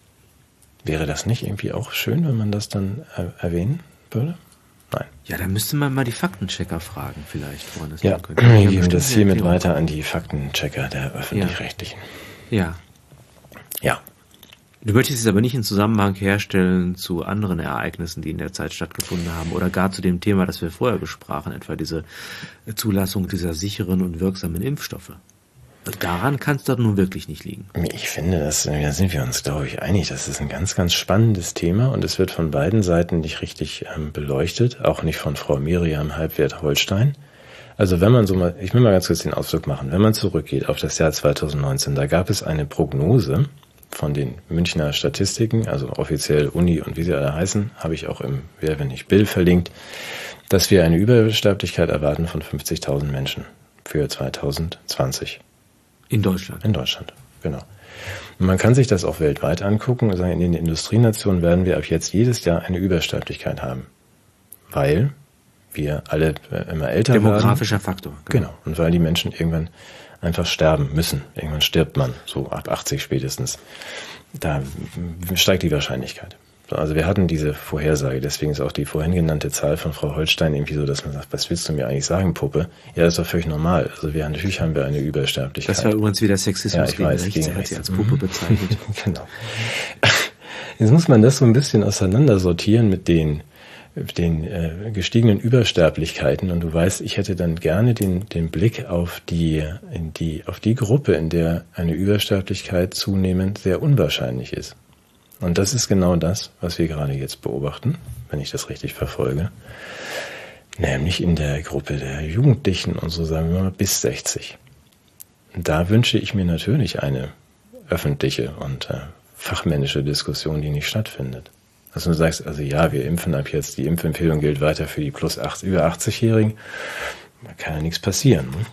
Wäre das nicht irgendwie auch schön, wenn man das dann er- erwähnen würde? Nein. Ja, da müsste man mal die Faktenchecker fragen, vielleicht, woran das Ja, liegen könnte. wir Die haben geben bestimmt das hiermit Erklärung. weiter an die Faktenchecker der Öffentlich-Rechtlichen. Ja. Ja. Du möchtest es aber nicht in Zusammenhang herstellen zu anderen Ereignissen, die in der Zeit stattgefunden haben, oder gar zu dem Thema, das wir vorher besprachen, etwa diese Zulassung dieser sicheren und wirksamen Impfstoffe. Daran kann es doch nun wirklich nicht liegen. Ich finde, das, da sind wir uns, glaube ich, einig. Das ist ein ganz, ganz spannendes Thema und es wird von beiden Seiten nicht richtig ähm, beleuchtet, auch nicht von Frau Miriam Halbwert-Holstein. Also wenn man so mal, ich will mal ganz kurz den Ausflug machen, wenn man zurückgeht auf das Jahr zweitausendneunzehn, da gab es eine Prognose von den Münchner Statistiken, also offiziell Uni und wie sie alle heißen, habe ich auch im Wer, wenn nicht Bill verlinkt, dass wir eine Übersterblichkeit erwarten von fünfzigtausend Menschen für zweitausendzwanzig. In Deutschland. In Deutschland, genau. Und man kann sich das auch weltweit angucken und sagen, in den Industrienationen werden wir ab jetzt jedes Jahr eine Übersterblichkeit haben. Weil wir alle immer älter werden. Demografischer Faktor. Genau. Und weil die Menschen irgendwann einfach sterben müssen. Irgendwann stirbt man, so ab achtzig spätestens. Da steigt die Wahrscheinlichkeit. Also wir hatten diese Vorhersage, deswegen ist auch die vorhin genannte Zahl von Frau Holstein irgendwie so, dass man sagt, was willst du mir eigentlich sagen, Puppe? Ja, das ist doch völlig normal. Also wir, natürlich haben wir eine Übersterblichkeit. Das war übrigens wieder Sexismus Ja, ich gegen weiß, rechts, gegen er hat rechts. sie als Puppe bezeichnet. Genau. Jetzt muss man das so ein bisschen auseinander sortieren mit den, den äh, gestiegenen Übersterblichkeiten. Und du weißt, ich hätte dann gerne den, den Blick auf die, in die, auf die Gruppe, in der eine Übersterblichkeit zunehmend sehr unwahrscheinlich ist. Und das ist genau das, was wir gerade jetzt beobachten, wenn ich das richtig verfolge. Nämlich in der Gruppe der Jugendlichen und so, sagen wir mal, bis sechzig. Und da wünsche ich mir natürlich eine öffentliche und äh, fachmännische Diskussion, die nicht stattfindet. Also du sagst, also ja, wir impfen ab jetzt, die Impfempfehlung gilt weiter für die plus acht, über achtzig-Jährigen. Da kann ja nichts passieren. Ne?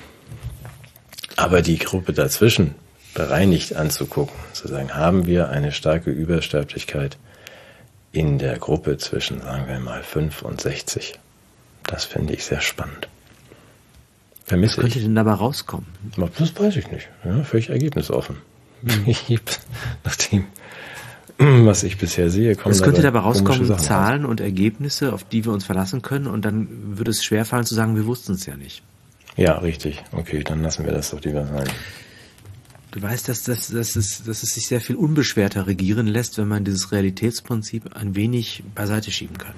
Aber die Gruppe dazwischen bereinigt anzugucken, zu sagen, haben wir eine starke Übersterblichkeit in der Gruppe zwischen, sagen wir mal, fünf und sechzig. Das finde ich sehr spannend. Vermisse Was könnte ich. denn dabei rauskommen? Das weiß ich nicht. Ja, völlig ergebnisoffen. Mhm. Nachdem was ich bisher sehe, kommen Es könnte dabei komische rauskommen, Sachen Zahlen und Ergebnisse, auf die wir uns verlassen können, und dann würde es schwerfallen zu sagen, wir wussten es ja nicht. Ja, richtig. Okay, dann lassen wir das doch lieber sein. Du weißt, dass, dass, dass, es, dass es sich sehr viel unbeschwerter regieren lässt, wenn man dieses Realitätsprinzip ein wenig beiseite schieben kann.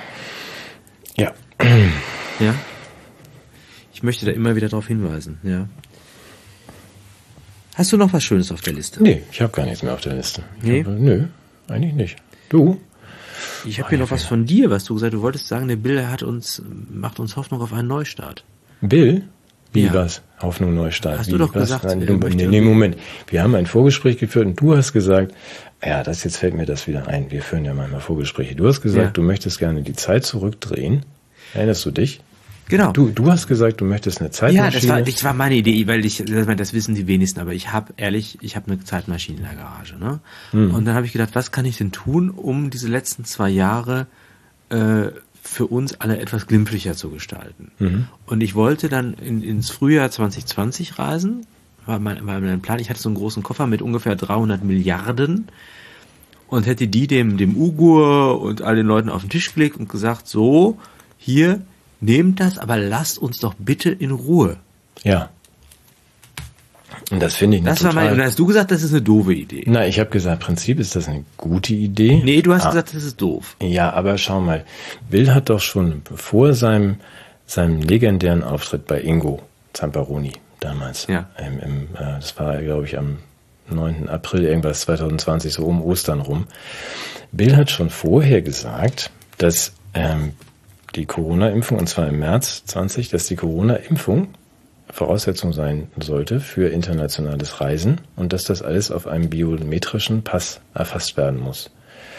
Ja. Ja? Ich möchte da immer wieder darauf hinweisen, ja. Hast du noch was Schönes auf der Liste? Nee, ich habe gar nichts mehr auf der Liste. Ich Nee? Habe, nö, eigentlich nicht. Du? Ich habe hier noch was von dir, was du gesagt hast. Du wolltest sagen, der Bill hat uns, macht uns Hoffnung auf einen Neustart. Bill? Wie Ja. was? Hoffnung Neustart. Hast Wie, du doch was? gesagt, Nein, er du, möchte nee, nee, irgendwie- Moment. Wir haben ein Vorgespräch geführt und du hast gesagt, ja, das jetzt fällt mir das wieder ein. Wir führen ja manchmal Vorgespräche. Du hast gesagt, Ja. du möchtest gerne die Zeit zurückdrehen. Erinnerst du dich? Genau. Du, du hast gesagt, du möchtest eine ja, Zeitmaschine. das war, das war meine Idee, weil ich, das wissen die wenigsten, aber ich habe ehrlich, ich habe eine Zeitmaschine in der Garage, ne? Hm. Und dann habe ich gedacht, was kann ich denn tun, um diese letzten zwei Jahre äh, für uns alle etwas glimpflicher zu gestalten? Mhm. Und ich wollte dann in, ins Frühjahr zwanzig zwanzig reisen, war mein, war mein Plan. Ich hatte so einen großen Koffer mit ungefähr dreihundert Milliarden und hätte die dem, dem Ugur und all den Leuten auf den Tisch gelegt und gesagt, so, hier, nehmt das, aber lasst uns doch bitte in Ruhe. Ja. Und das finde ich Das eine war mein, und total... dann hast du gesagt, das ist eine doofe Idee. Na, ich habe gesagt, Prinzip ist das eine gute Idee. Nee, du hast Ah. gesagt, das ist doof. Ja, aber schau mal, Bill hat doch schon vor seinem, seinem legendären Auftritt bei Ingo Zamparoni damals, Ja. im, im, äh, das war, glaube ich, am neunten April irgendwas zwanzig zwanzig, so um Ostern rum. Bill hat schon vorher gesagt, dass ähm, die Corona-Impfung, und zwar im März zwanzig, dass die Corona-Impfung Voraussetzung sein sollte für internationales Reisen und dass das alles auf einem biometrischen Pass erfasst werden muss.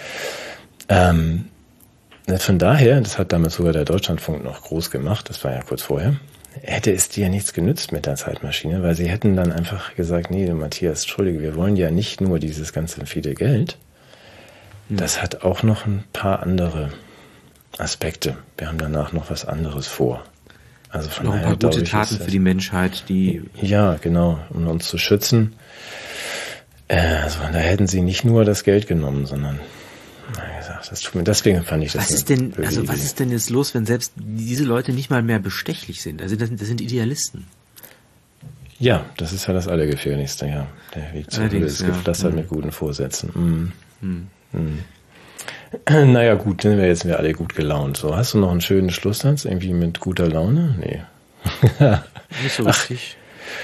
Ähm, von daher, das hat damals sogar der Deutschlandfunk noch groß gemacht, das war ja kurz vorher, hätte es dir nichts genützt mit der Zeitmaschine, weil sie hätten dann einfach gesagt, nee, Matthias, entschuldige, wir wollen ja nicht nur dieses ganze viele Geld, das hat auch noch ein paar andere Aspekte. Wir haben danach noch was anderes vor. Also von Noch ein daher, paar glaube gute ich, Taten ist das- für die Menschheit, die, Ja, genau, um uns zu schützen. Äh, also da hätten sie nicht nur das Geld genommen, sondern, wie gesagt, das tut mir, deswegen fand ich das was eine ist denn, böse also was Idee. ist denn jetzt los, wenn selbst diese Leute nicht mal mehr bestechlich sind? Also das, sind- das sind Idealisten. Ja, das ist ja das Allergefährlichste, ja. Der Weg zur Hölle Allerdings, ist ja. gepflastert Mhm. mit guten Vorsätzen. Mhm. Mhm. Naja, gut, sind wir jetzt wir alle gut gelaunt. So, hast du noch einen schönen Schlusssatz, irgendwie mit guter Laune? Nee. Nicht so richtig.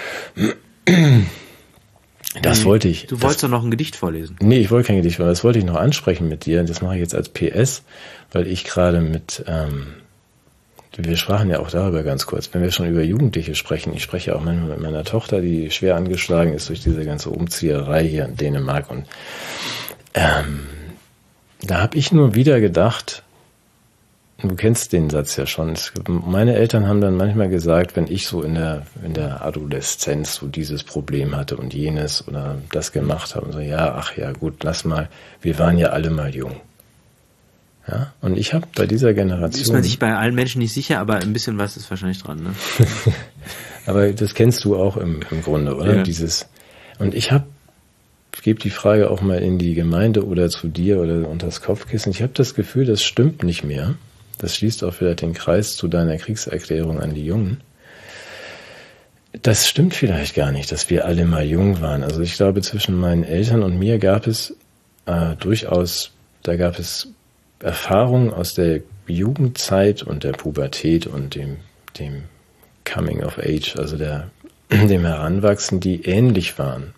Das Nee, wollte ich. Du das, wolltest doch noch ein Gedicht vorlesen. Nee, ich wollte kein Gedicht, aber das wollte ich noch ansprechen mit dir. Das mache ich jetzt als P S, weil ich gerade mit, ähm, wir sprachen ja auch darüber ganz kurz, wenn wir schon über Jugendliche sprechen, ich spreche auch manchmal mit meiner Tochter, die schwer angeschlagen ist durch diese ganze Umzieherei hier in Dänemark, und ähm, da habe ich nur wieder gedacht, du kennst den Satz ja schon, es, meine Eltern haben dann manchmal gesagt, wenn ich so in der, in der Adoleszenz so dieses Problem hatte und jenes oder das gemacht habe, und so, ja, ach ja, gut, lass mal, wir waren ja alle mal jung. Ja, und ich habe bei dieser Generation... Ist man sich bei allen Menschen nicht sicher, aber ein bisschen was ist wahrscheinlich dran, ne? Aber das kennst du auch im, im Grunde, oder? Ja. Dieses. Und ich habe, ich gebe die Frage auch mal in die Gemeinde oder zu dir oder unter das Kopfkissen. Ich habe das Gefühl, das stimmt nicht mehr. Das schließt auch vielleicht den Kreis zu deiner Kriegserklärung an die Jungen. Das stimmt vielleicht gar nicht, dass wir alle mal jung waren. Also ich glaube, zwischen meinen Eltern und mir gab es äh, durchaus, da gab es Erfahrungen aus der Jugendzeit und der Pubertät und dem, dem Coming of Age, also der, dem Heranwachsen, die ähnlich waren.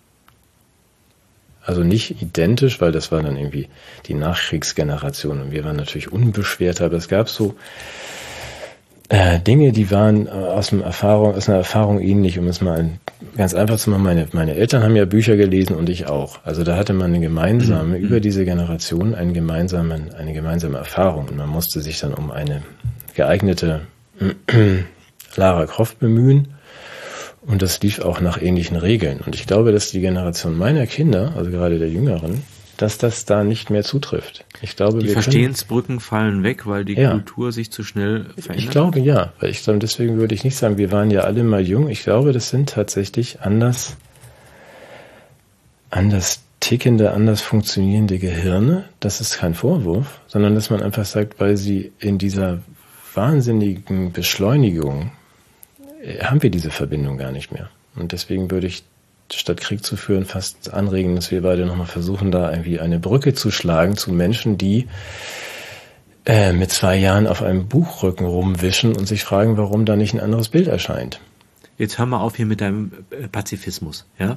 Also nicht identisch, weil das war dann irgendwie die Nachkriegsgeneration und wir waren natürlich unbeschwerter, aber es gab so äh, Dinge, die waren äh, aus, einem Erfahrung, aus einer Erfahrung ähnlich, um es mal ganz einfach zu machen. Meine, meine Eltern haben ja Bücher gelesen und ich auch. Also da hatte man eine gemeinsame, mhm. über diese Generation einen gemeinsamen, eine gemeinsame Erfahrung und man musste sich dann um eine geeignete Lara Croft bemühen. Und das lief auch nach ähnlichen Regeln. Und ich glaube, dass die Generation meiner Kinder, also gerade der Jüngeren, dass das da nicht mehr zutrifft. Ich glaube, die wir Verstehensbrücken fallen weg, weil die Ja. Kultur sich zu schnell verändert. Ich glaube ja, weil ich glaube, deswegen würde ich nicht sagen, wir waren ja alle mal jung. Ich glaube, das sind tatsächlich anders, anders tickende, anders funktionierende Gehirne. Das ist kein Vorwurf, sondern dass man einfach sagt, weil sie in dieser wahnsinnigen Beschleunigung äh, haben wir diese Verbindung gar nicht mehr. Und deswegen würde ich, statt Krieg zu führen, fast anregen, dass wir beide nochmal versuchen, da irgendwie eine Brücke zu schlagen zu Menschen, die äh, mit zwei Jahren auf einem Buchrücken rumwischen und sich fragen, warum da nicht ein anderes Bild erscheint. Jetzt hör mal auf hier mit deinem Pazifismus, ja?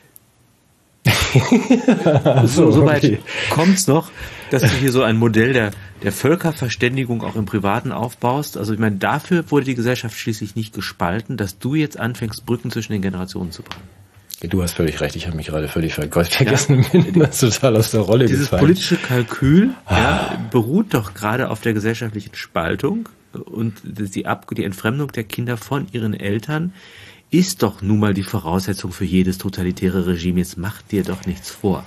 so, so weit okay. Kommt's noch, dass du hier so ein Modell der, der Völkerverständigung auch im Privaten aufbaust. Also ich meine, dafür wurde die Gesellschaft schließlich nicht gespalten, dass du jetzt anfängst, Brücken zwischen den Generationen zu bauen. Du hast völlig recht, ich habe mich gerade völlig vergessen, ja, bin das total aus der Rolle Dieses gefallen. Dieses politische Kalkül ja, beruht doch gerade auf der gesellschaftlichen Spaltung und die, Ab- die Entfremdung der Kinder von ihren Eltern ist doch nun mal die Voraussetzung für jedes totalitäre Regime. Jetzt mach dir doch nichts vor.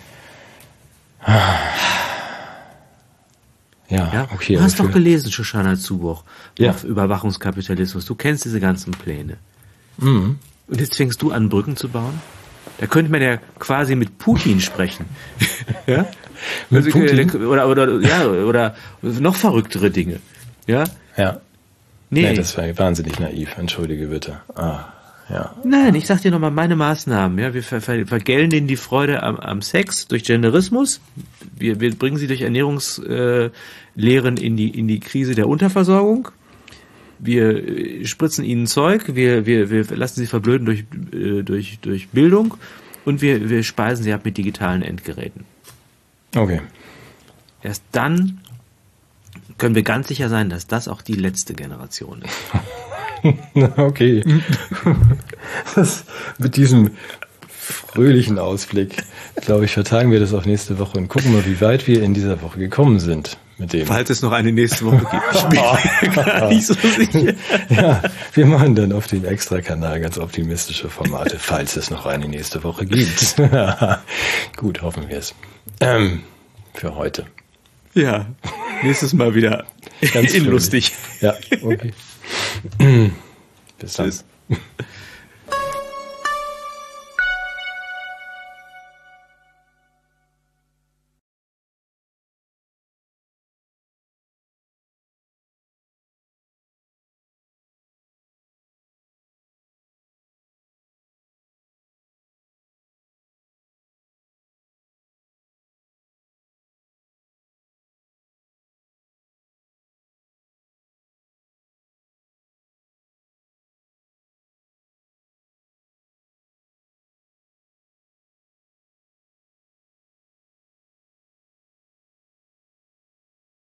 Ja, ja? okay. Du hast doch gelesen, Shoshana Zuboff, ja. auf Überwachungskapitalismus. Du kennst diese ganzen Pläne. Mhm. Und jetzt fängst du an, Brücken zu bauen? Da könnte man ja quasi mit Putin sprechen. ja? Mit also, Putin? Oder, oder, ja, oder noch verrücktere Dinge. Ja? Ja. Nee. nee das war wahnsinnig naiv. Entschuldige bitte. Ah. Ja. Nein, ich sag dir nochmal meine Maßnahmen. Ja, wir ver- ver- vergällen denen die Freude am, am Sex durch Genderismus. Wir, wir bringen sie durch Ernährungslehren äh, in die in die Krise der Unterversorgung. Wir äh, spritzen ihnen Zeug. Wir wir wir lassen sie verblöden durch äh, durch durch Bildung und wir wir speisen sie ab mit digitalen Endgeräten. Okay. Erst dann können wir ganz sicher sein, dass das auch die letzte Generation ist. Okay. Das, mit diesem fröhlichen Ausblick, glaube ich, vertagen wir das auf nächste Woche und gucken mal, wie weit wir in dieser Woche gekommen sind mit dem. Falls es noch eine nächste Woche gibt. Ich bin mir gar nicht so sicher. Ja, wir machen dann auf dem Extra-Kanal ganz optimistische Formate, falls es noch eine nächste Woche gibt. Gut, hoffen wir es. Ähm, für heute. Ja, nächstes Mal wieder ganz lustig. Ja, okay. Bis dann. Tschüss.